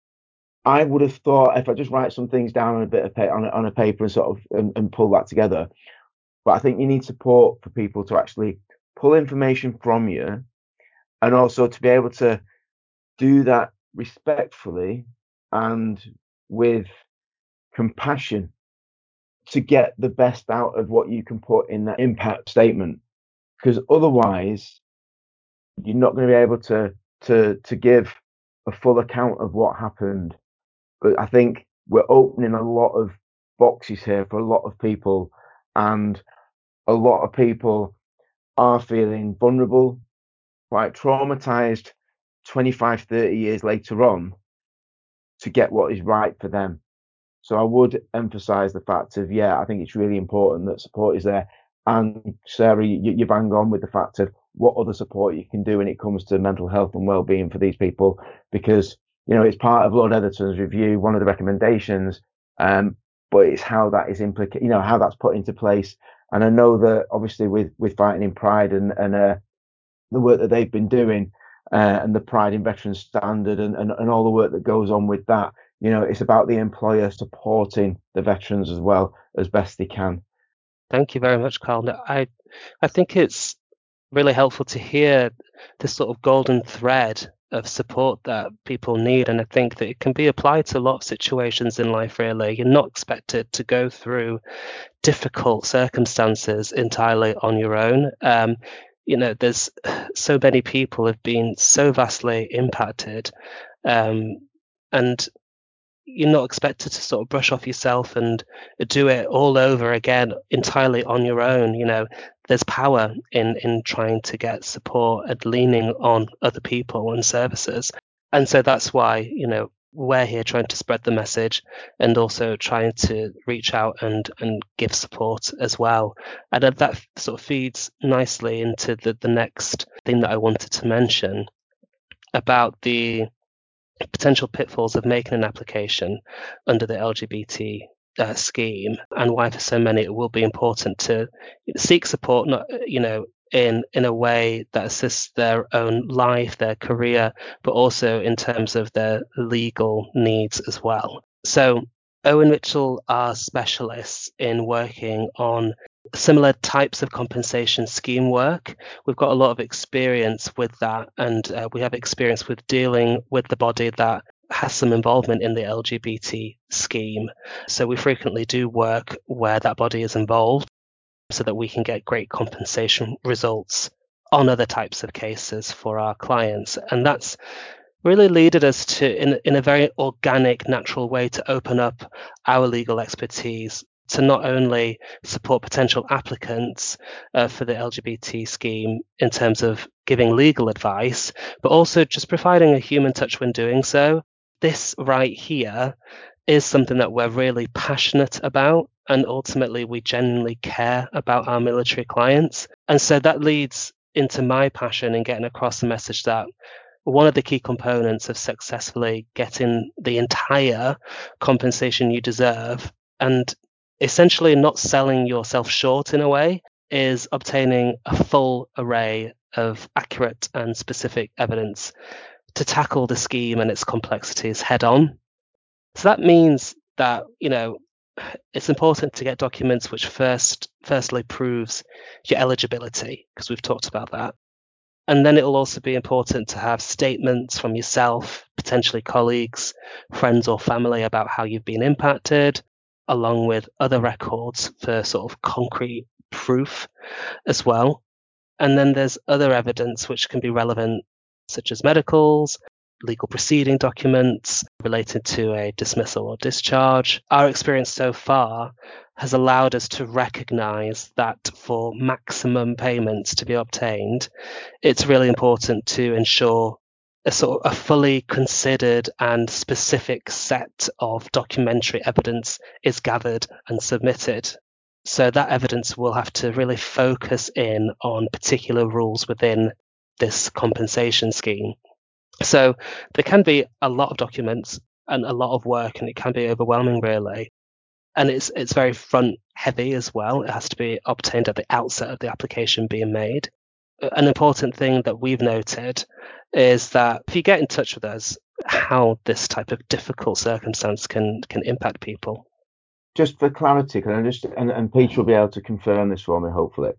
I would have thought if I just write some things down on a bit of pa- on a, on a paper and sort of and, and pull that together. But I think you need support for people to actually pull information from you, and also to be able to do that respectfully and with compassion to get the best out of what you can put in that impact statement. Because otherwise, you're not going to be able to to to give a full account of what happened. But I think we're opening a lot of boxes here for a lot of people, and a lot of people are feeling vulnerable, quite traumatized twenty-five, thirty years later on to get what is right for them. So I would emphasize the fact of, yeah, I think it's really important that support is there. And Sarah, you, you bang on with the fact of what other support you can do when it comes to mental health and well-being for these people, because, you know, it's part of Lord Etherton's review, one of the recommendations, um, but it's how that is implicated, you know, how that's put into place. And I know that obviously with, with Fighting in Pride and, and, uh, the work that they've been doing, uh, and the Pride in Veterans Standard and, and, and all the work that goes on with that, you know, it's about the employer supporting the veterans as well as best they can. Thank you very much, Carl. No, I I think it's really helpful to hear this sort of golden thread of support that people need, and I think that it can be applied to a lot of situations in life. Really, you're not expected to go through difficult circumstances entirely on your own. Um, you know, there's so many people have been so vastly impacted, um, and you're not expected to sort of brush off yourself and do it all over again entirely on your own. You know, there's power in in trying to get support and leaning on other people and services. And so that's why, you know, we're here trying to spread the message and also trying to reach out and and give support as well. And that sort of feeds nicely into the the next thing that I wanted to mention about the potential pitfalls of making an application under the L G B T uh, scheme, and why for so many it will be important to seek support, not you know in in a way that assists their own life, their career, but also in terms of their legal needs as well. So Owen Mitchell are specialists in working on similar types of compensation scheme work. We've got a lot of experience with that, and uh, we have experience with dealing with the body that has some involvement in the L G B T scheme. So we frequently do work where that body is involved so that we can get great compensation results on other types of cases for our clients. And that's really led us to, in, in a very organic, natural way, to open up our legal expertise to not only support potential applicants uh, for the L G B T scheme in terms of giving legal advice, but also just providing a human touch when doing so. This right here is something that we're really passionate about, and ultimately we genuinely care about our military clients. And so that leads into my passion in getting across the message that one of the key components of successfully getting the entire compensation you deserve and essentially not selling yourself short in a way is obtaining a full array of accurate and specific evidence to tackle the scheme and its complexities head on. So that means that, you know, it's important to get documents which first firstly proves your eligibility, because we've talked about that. And then it'll also be important to have statements from yourself, potentially colleagues, friends or family about how you've been impacted, along with other records for sort of concrete proof as well. And then there's other evidence which can be relevant, such as medicals, legal proceeding documents related to a dismissal or discharge. Our experience so far has allowed us to recognize that for maximum payments to be obtained, it's really important to ensure a sort of a fully considered and specific set of documentary evidence is gathered and submitted. So that evidence will have to really focus in on particular rules within this compensation scheme. So there can be a lot of documents and a lot of work, and it can be overwhelming, really. And it's it's very front heavy as well. It has to be obtained at the outset of the application being made. An important thing that we've noted is that if you get in touch with us, how this type of difficult circumstance can can impact people. Just for clarity, can I just and, and Peter will be able to confirm this for me, hopefully.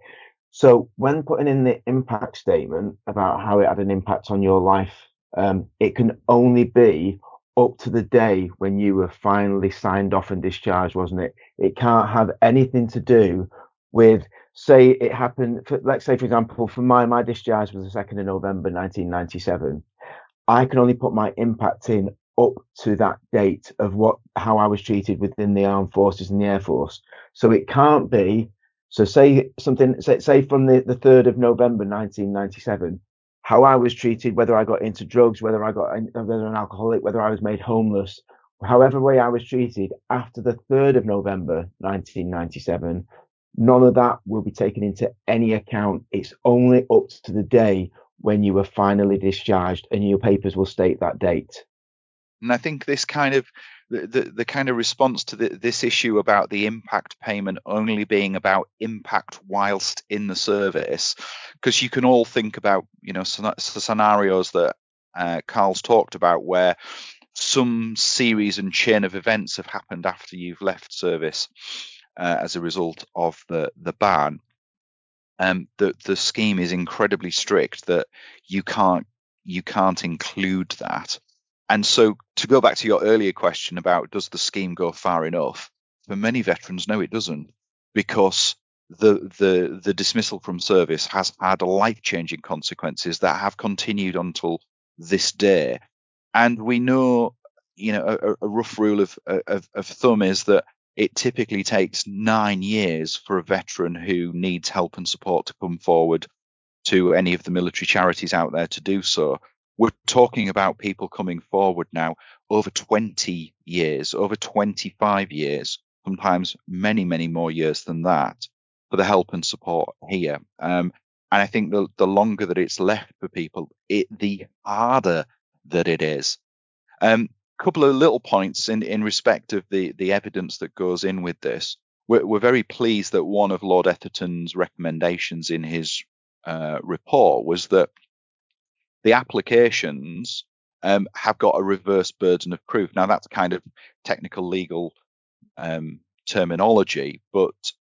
So when putting in the impact statement about how it had an impact on your life, um, it can only be up to the day when you were finally signed off and discharged, wasn't it? It can't have anything to do with, say it happened, for, let's say, for example, for my, my discharge was the second of November, nineteen ninety-seven. I can only put my impact in up to that date of what how I was treated within the armed forces and the Air Force. So it can't be, so say something, say, say from the, the third of November, nineteen ninety-seven, how I was treated, whether I got into drugs, whether I got, whether an alcoholic, whether I was made homeless, however way I was treated after the third of November, nineteen ninety-seven, none of that will be taken into any account. It's only up to the day when you were finally discharged, and your papers will state that date. And I think this kind of the, the, the kind of response to the, this issue about the impact payment only being about impact whilst in the service, because you can all think about, you know, scenarios that uh, Carl's talked about where some series and chain of events have happened after you've left service uh, as a result of the the ban. Um, the the scheme is incredibly strict that you can't you can't include that. And so to go back to your earlier question about does the scheme go far enough, for many veterans, no, it doesn't, because the the the dismissal from service has had life-changing consequences that have continued until this day. And we know, you know, a, a rough rule of, of of thumb is that it typically takes nine years for a veteran who needs help and support to come forward to any of the military charities out there to do so. We're talking about people coming forward now over twenty years, over twenty-five years, sometimes many, many more years than that for the help and support here. Um, and I think the, the longer that it's left for people, it, the harder that it is. Um, couple of little points in, in respect of the, the evidence that goes in with this. We're, we're very pleased that one of Lord Etherton's recommendations in his uh, report was that the applications um, have got a reverse burden of proof. Now, that's kind of technical legal um, terminology, but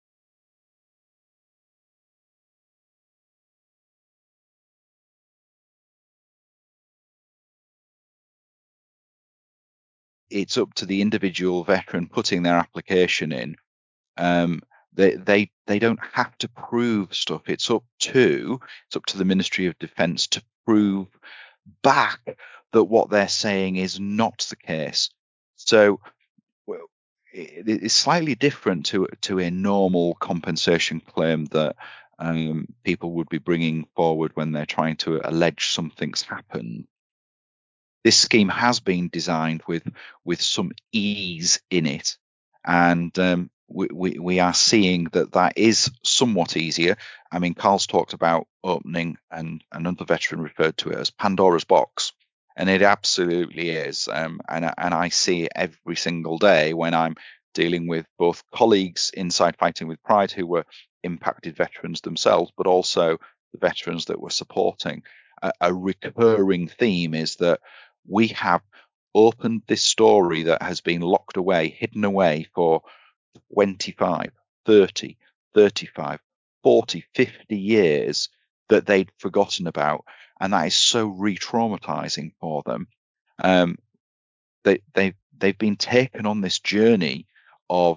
it's up to the individual veteran putting their application in. Um, they they they don't have to prove stuff. It's up to it's up to the Ministry of Defence to prove back that what they're saying is not the case. So well, it, it's slightly different to to a normal compensation claim that um, people would be bringing forward when they're trying to allege something's happened. This scheme has been designed with with some ease in it, and um, we, we, we are seeing that that is somewhat easier. I mean, Carl's talked about opening, and another veteran referred to it as Pandora's box, and it absolutely is. Um, and, and I see it every single day when I'm dealing with both colleagues inside Fighting with Pride who were impacted veterans themselves, but also the veterans that we're supporting. A, a recurring theme is that we have opened this story that has been locked away, hidden away for twenty-five, thirty, thirty-five, forty, fifty years that they'd forgotten about. And that is so re-traumatizing for them. Um, they, they, they've been taken on this journey of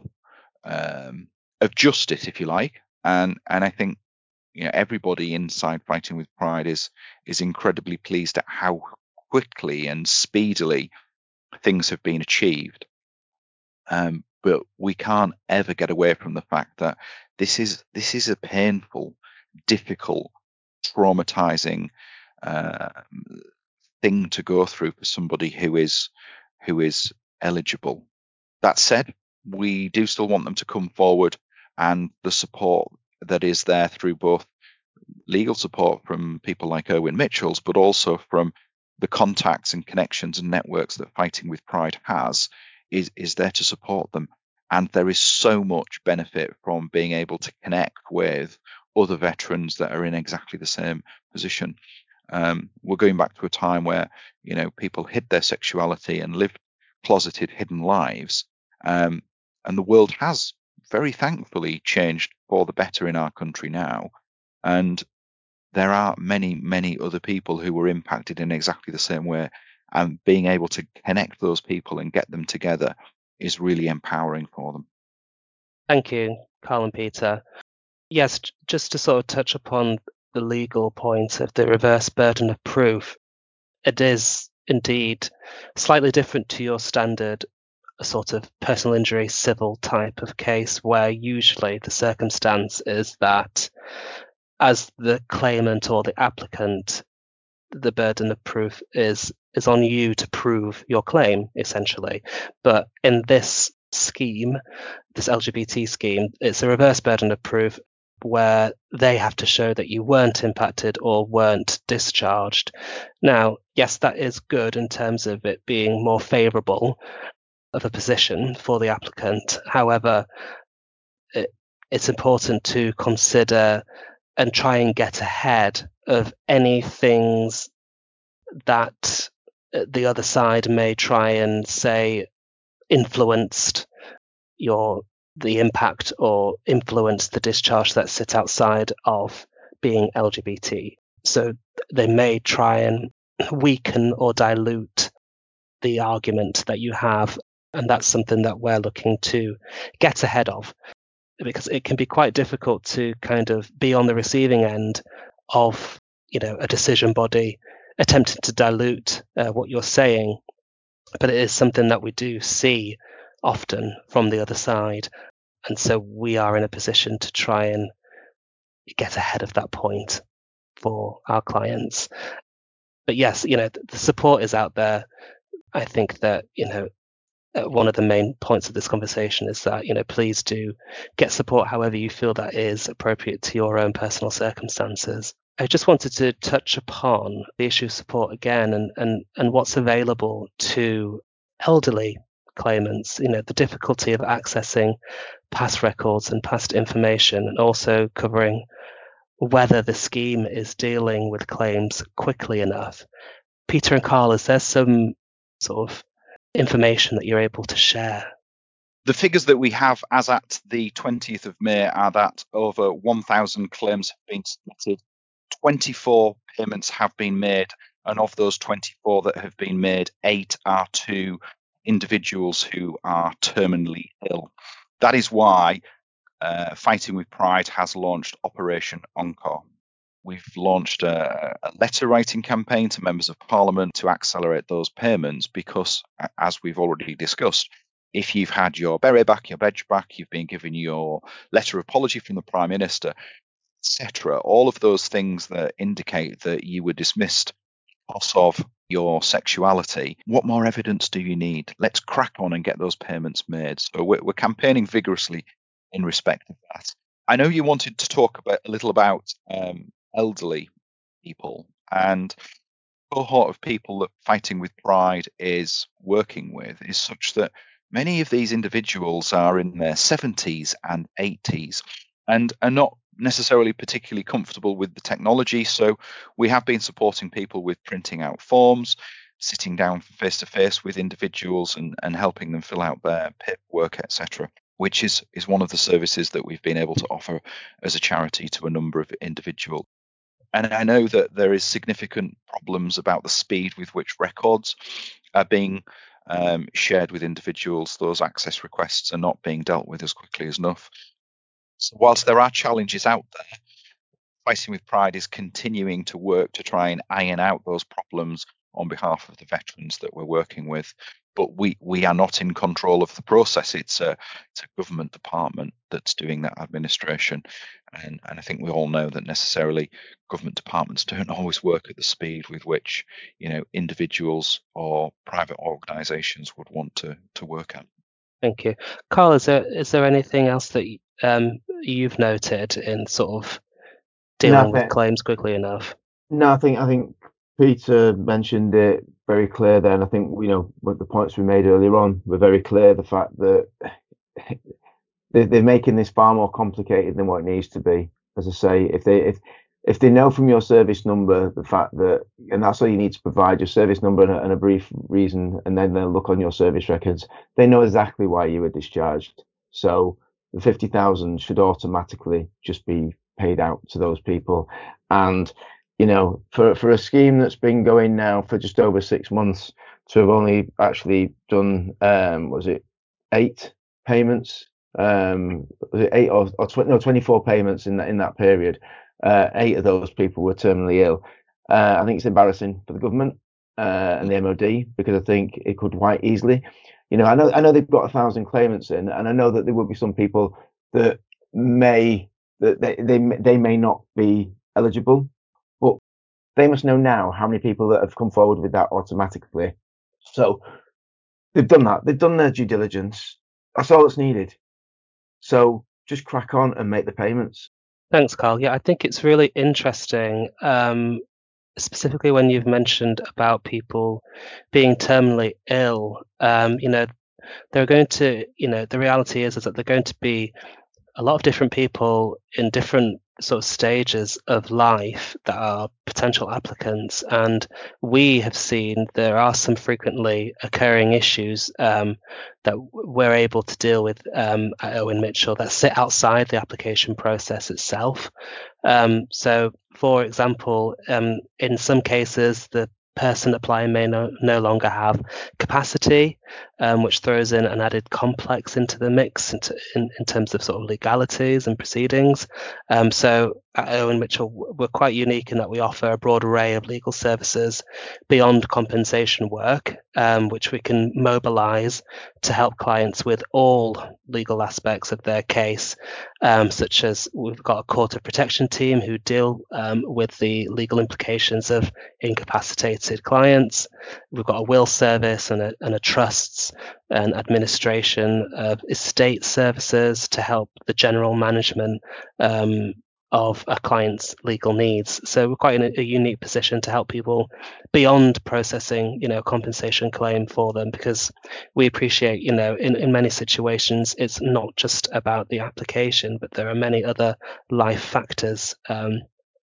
um, of justice, if you like. And and I think, you know, everybody inside Fighting with Pride is is incredibly pleased at how quickly and speedily things have been achieved. Um, but we can't ever get away from the fact that this is this is a painful, difficult, traumatizing uh, thing to go through for somebody who is who is eligible. That said, we do still want them to come forward, and the support that is there through both legal support from people like Erwin Mitchells, but also from the contacts and connections and networks that Fighting with Pride has, is, is there to support them. And there is so much benefit from being able to connect with other veterans that are in exactly the same position. Um, we're going back to a time where, you know, people hid their sexuality and lived closeted, hidden lives. Um, and the world has very thankfully changed for the better in our country now. And there are many, many other people who were impacted in exactly the same way. And being able to connect those people and get them together is really empowering for them. Thank you, Carl and Peter. Yes, just to sort of touch upon the legal point of the reverse burden of proof, it is indeed slightly different to your standard a sort of personal injury civil type of case, where usually the circumstance is that as the claimant or the applicant, the burden of proof is is on you to prove your claim, essentially. But in this scheme, this L G B T scheme, it's a reverse burden of proof where they have to show that you weren't impacted or weren't discharged. Now, yes, that is good in terms of it being more favourable of a position for the applicant. However, it, it's important to consider and try and get ahead of any things that the other side may try and say influenced your the impact or influence the discharge that sit outside of being L G B T. So they may try and weaken or dilute the argument that you have, and that's something that we're looking to get ahead of, because it can be quite difficult to kind of be on the receiving end of, you know, a decision body attempting to dilute uh, what you're saying, but it is something that we do see often from the other side. And so we are in a position to try and get ahead of that point for our clients. But yes, you know, the support is out there. I think that, you know, one of the main points of this conversation is that, you know, please do get support however you feel that is appropriate to your own personal circumstances. I just wanted to touch upon the issue of support again, and, and, and what's available to elderly claimants, you know, the difficulty of accessing past records and past information, and also covering whether the scheme is dealing with claims quickly enough. Peter and Carl, is there some sort of information that you're able to share? The figures that we have as at the twentieth of May are that over one thousand claims have been submitted, twenty-four payments have been made, and of those twenty-four that have been made, eight are to individuals who are terminally ill. That is why uh, Fighting with Pride has launched Operation Encore. We've launched a, a letter writing campaign to members of Parliament to accelerate those payments because, as we've already discussed, if you've had your beret back, your badge back, you've been given your letter of apology from the Prime Minister, et cetera, all of those things that indicate that you were dismissed because of your sexuality, what more evidence do you need? Let's crack on and get those payments made. So we're, we're campaigning vigorously in respect of that. I know you wanted to talk about a little about um, elderly people, and the cohort of people that Fighting with Pride is working with is such that many of these individuals are in their seventies and eighties and are not necessarily particularly comfortable with the technology. So we have been supporting people with printing out forms, sitting down face to face with individuals and, and helping them fill out their paperwork, et cetera, which is, is one of the services that we've been able to offer as a charity to a number of individuals. And I know that there is significant problems about the speed with which records are being um, shared with individuals. Those access requests are not being dealt with as quickly as enough. So whilst there are challenges out there, Fighting with Pride is continuing to work to try and iron out those problems on behalf of the veterans that we're working with. But we, we are not in control of the process. It's a, it's a government department that's doing that administration. And, and I think we all know that necessarily government departments don't always work at the speed with which, you know, individuals or private organisations would want to, to work at. Thank you. Carl, is there is there anything else that um, you've noted in sort of dealing with claims quickly enough? No, I think I think Peter mentioned it very clear there, and I think, you know, what the points we made earlier on were very clear. The fact that they, they're making this far more complicated than what it needs to be. As I say, if they if if they know from your service number the fact that, and that's all you need to provide, your service number and a, and a brief reason, and then they'll look on your service records, they know exactly why you were discharged. So the fifty thousand should automatically just be paid out to those people. And, you know, for for a scheme that's been going now for just over six months to have only actually done, um, was it eight payments? Um, was it eight or, or twenty, no, twenty-four payments in that in that period? Uh, eight of those people were terminally ill. Uh, I think it's embarrassing for the government uh, and the M O D, because I think it could quite easily, you know, I know I know they've got a thousand claimants in, and I know that there will be some people that may that they they they may not be eligible, but they must know now how many people that have come forward with that automatically. So they've done that. They've done their due diligence. That's all that's needed. So just crack on and make the payments. Thanks, Carl. Yeah, I think it's really interesting, um, specifically when you've mentioned about people being terminally ill. Um, you know, they're going to, you know, the reality is, is that they're going to be a lot of different people in different sort of stages of life that are potential applicants, and we have seen there are some frequently occurring issues um, that we're able to deal with um, at Owen Mitchell that sit outside the application process itself. Um, so, for example, um, in some cases, the person applying may no, no longer have capacity, um, which throws in an added complex into the mix into, in, in terms of sort of legalities and proceedings. Um, so at Owen Mitchell, we're quite unique in that we offer a broad array of legal services beyond compensation work, um, which we can mobilise to help clients with all legal aspects of their case, um, such as we've got a court of protection team who deal um, with the legal implications of incapacitated clients. We've got a will service and a, and a trusts and administration of estate services to help the general management um, of a client's legal needs. So we're quite in a, a unique position to help people beyond processing, you know, compensation claim for them, because we appreciate, you know, in, in many situations, it's not just about the application, but there are many other life factors. Um,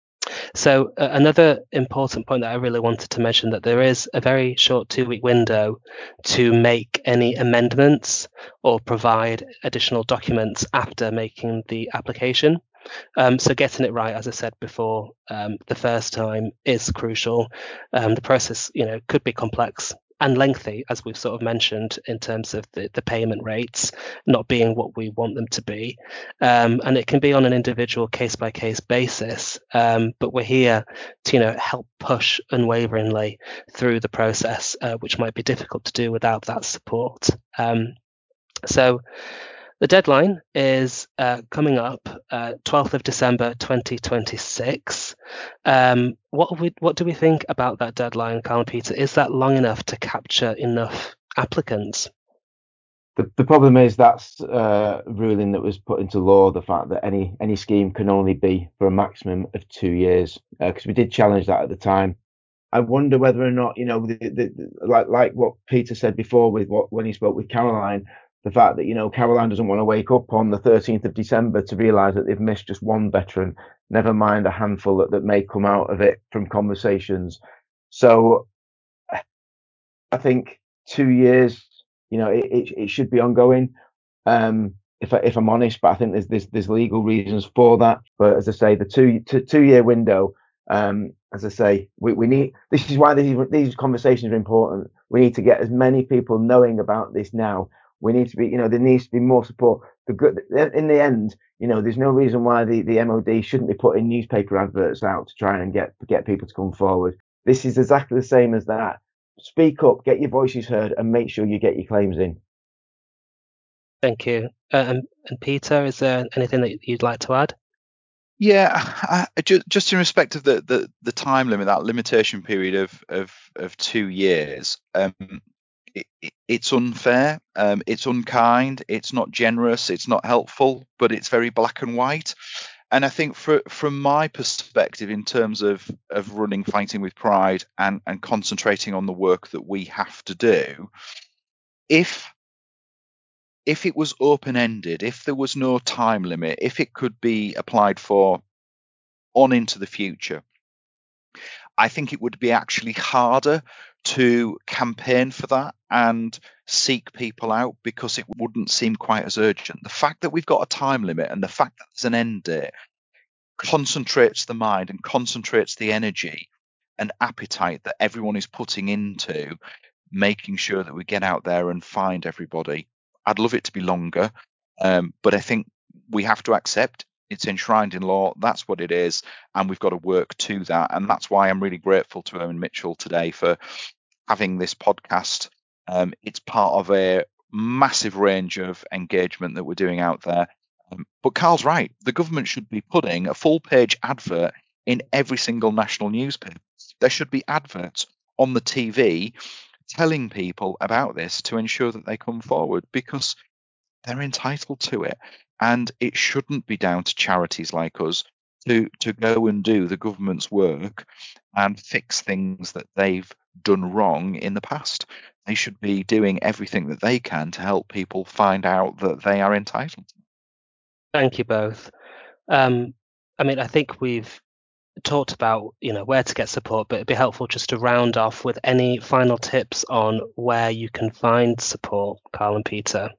So uh, another important point that I really wanted to mention, that there is a very short two-week window to make any amendments or provide additional documents after making the application. Um, so getting it right, as I said before, um, the first time is crucial. Um, the process, you know, could be complex and lengthy, as we've sort of mentioned, in terms of the, the payment rates not being what we want them to be. Um, and it can be on an individual case-by-case basis, um, but we're here to, you know, help push unwaveringly through the process, uh, which might be difficult to do without that support. Um, so the deadline is uh, coming up, uh, twelfth of December twenty twenty-six. Um, what we, what do we think about that deadline, Carl and Peter? Is that long enough to capture enough applicants? The, the problem is that's uh, ruling that was put into law, the fact that any any scheme can only be for a maximum of two years, because uh, we did challenge that at the time. I wonder whether or not, you know, the, the, the, like like what Peter said before with what when he spoke with Caroline, the fact that, you know, Caroline doesn't want to wake up on the thirteenth of December to realise that they've missed just one veteran, never mind a handful that, that may come out of it from conversations. So I think two years, you know, it, it, it should be ongoing. Um, if I, if I'm honest, but I think there's, there's there's legal reasons for that. But as I say, the two two, two year window. Um, as I say, we, we need. This is why these these conversations are important. We need to get as many people knowing about this now. We need to be, you know, there needs to be more support. The good in the end, you know, there's no reason why the, the M O D shouldn't be putting newspaper adverts out to try and get get people to come forward. This is exactly the same as that. Speak up, get your voices heard, and make sure you get your claims in. Thank you. Uh, and, and Peter, is there anything that you'd like to add? Yeah, I, I, just, just in respect of the, the, the time limit, that limitation period of of, of two years, um, it, it, it's unfair, um, it's unkind, it's not generous, it's not helpful, but it's very black and white. And I think for, from my perspective, in terms of, of running Fighting with Pride and, and concentrating on the work that we have to do, if if it was open-ended, if there was no time limit, if it could be applied for on into the future, I think it would be actually harder to campaign for that and seek people out because it wouldn't seem quite as urgent. The fact that we've got a time limit and the fact that there's an end date concentrates the mind and concentrates the energy and appetite that everyone is putting into making sure that we get out there and find everybody. I'd love it to be longer, um, but I think we have to accept it's enshrined in law. That's what it is, and we've got to work to that. And that's why I'm really grateful to Eoin Mitchell today for having this podcast. Um, it's part of a massive range of engagement that we're doing out there. Um, but Carl's right. The government should be putting a full page advert in every single national newspaper. There should be adverts on the T V telling people about this to ensure that they come forward because they're entitled to it. And it shouldn't be down to charities like us to, to go and do the government's work and fix things that they've done wrong in the past. They should be doing everything that they can to help people find out that they are entitled. Thank you both. Um, I mean, I think we've talked about, you know, where to get support, but it'd be helpful just to round off with any final tips on where you can find support, Carl and Peter.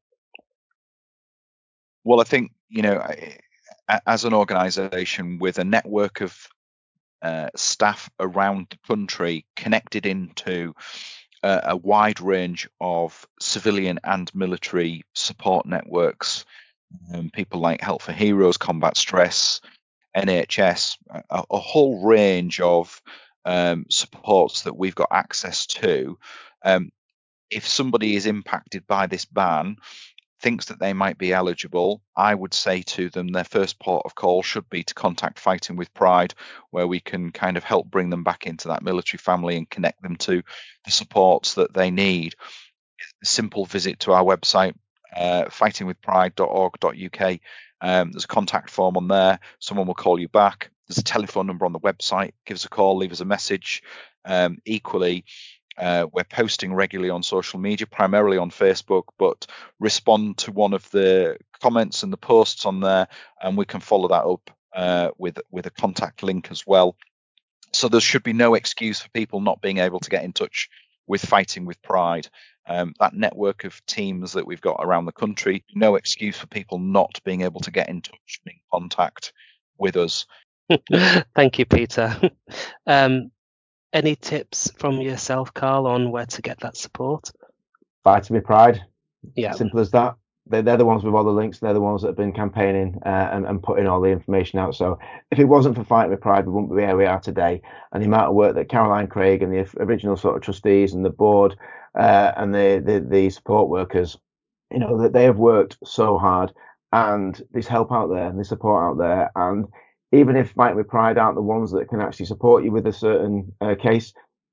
Well, I think, you know, as an organisation with a network of uh, staff around the country connected into uh, a wide range of civilian and military support networks, um, people like Help for Heroes, Combat Stress, N H S, a, a whole range of um, supports that we've got access to. Um, if somebody is impacted by this ban, thinks that they might be eligible, I would say to them their first port of call should be to contact Fighting with Pride, where we can kind of help bring them back into that military family and connect them to the supports that they need. A simple visit to our website, uh, fighting with pride dot org dot U K. Um, there's a contact form on there. Someone will call you back. There's a telephone number on the website. Give us a call, leave us a message. Um, equally, Uh, we're posting regularly on social media, primarily on Facebook, but respond to one of the comments and the posts on there, and we can follow that up uh, with with a contact link as well. So there should be no excuse for people not being able to get in touch with Fighting with Pride. Um, that network of teams that we've got around the country, no excuse for people not being able to get in touch and in contact with us. Thank you, Peter. Um, any tips from yourself, Carl, on where to get that support? Fighting with Pride. Yeah. Simple as that. They're, they're the ones with all the links. They're the ones that have been campaigning uh, and, and putting all the information out. So if it wasn't for Fighting with Pride, we wouldn't be where we are today. And the amount of work that Caroline Craig and the original sort of trustees and the board uh, and the, the the support workers, you know, that they have worked so hard. And there's help out there and there's support out there. And even if Fighting with Pride aren't the ones that can actually support you with a certain uh, case,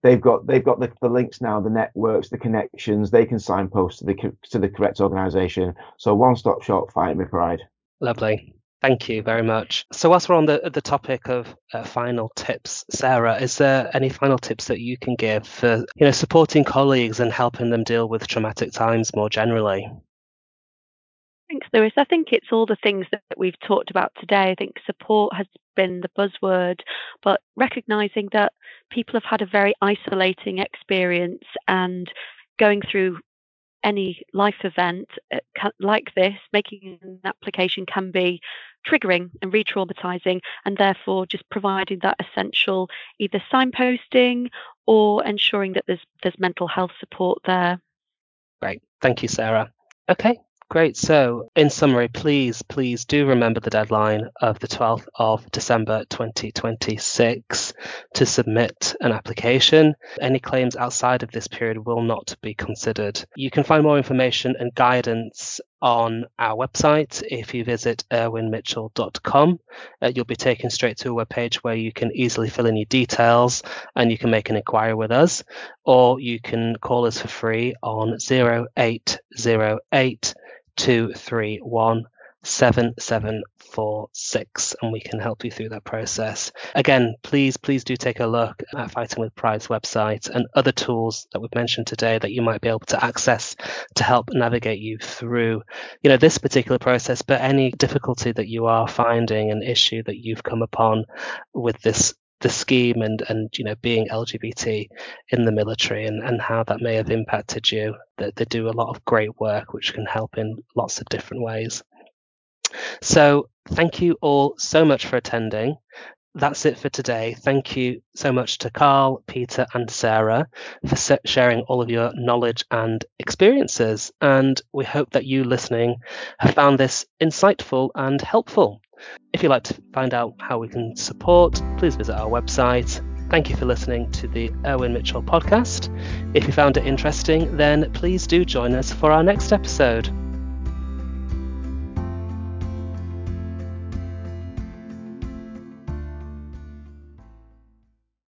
they've got they've got the, the links now, the networks, the connections. They can signpost to the to the correct organisation. So one-stop shop, Fighting with Pride. Lovely. Thank you very much. So whilst we're on the the topic of uh, final tips, Sarah, is there any final tips that you can give for, you know, supporting colleagues and helping them deal with traumatic times more generally? Thanks, Lewis. I think it's all the things that we've talked about today. I think support has been the buzzword, but recognizing that people have had a very isolating experience, and going through any life event like this, making an application can be triggering and re-traumatizing, and therefore just providing that essential either signposting or ensuring that there's there's mental health support there. Great. Thank you, Sarah. Okay. Great. So, in summary, please, please do remember the deadline of the twelfth of December twenty twenty-six to submit an application. Any claims outside of this period will not be considered. You can find more information and guidance on our website. If you visit erwin mitchell dot com, uh, you'll be taken straight to a webpage where you can easily fill in your details and you can make an inquiry with us, or you can call us for free on zero eight zero eight two three one seven seven four six, and we can help you through that process. Again, please, please do take a look at Fighting with Pride's website and other tools that we've mentioned today that you might be able to access to help navigate you through, you know, this particular process, but any difficulty that you are finding, an issue that you've come upon with this the scheme and and you know, being L G B T in the military, and and how that may have impacted you. That they do a lot of great work which can help in lots of different ways. So thank you all so much for attending. That's it for today. Thank you so much to Carl, Peter and Sarah for sharing all of your knowledge and experiences, and we hope that you listening have found this insightful and helpful. If you'd like to find out how we can support, please visit our website. Thank you for listening to the Erwin Mitchell podcast. If you found it interesting, then please do join us for our next episode.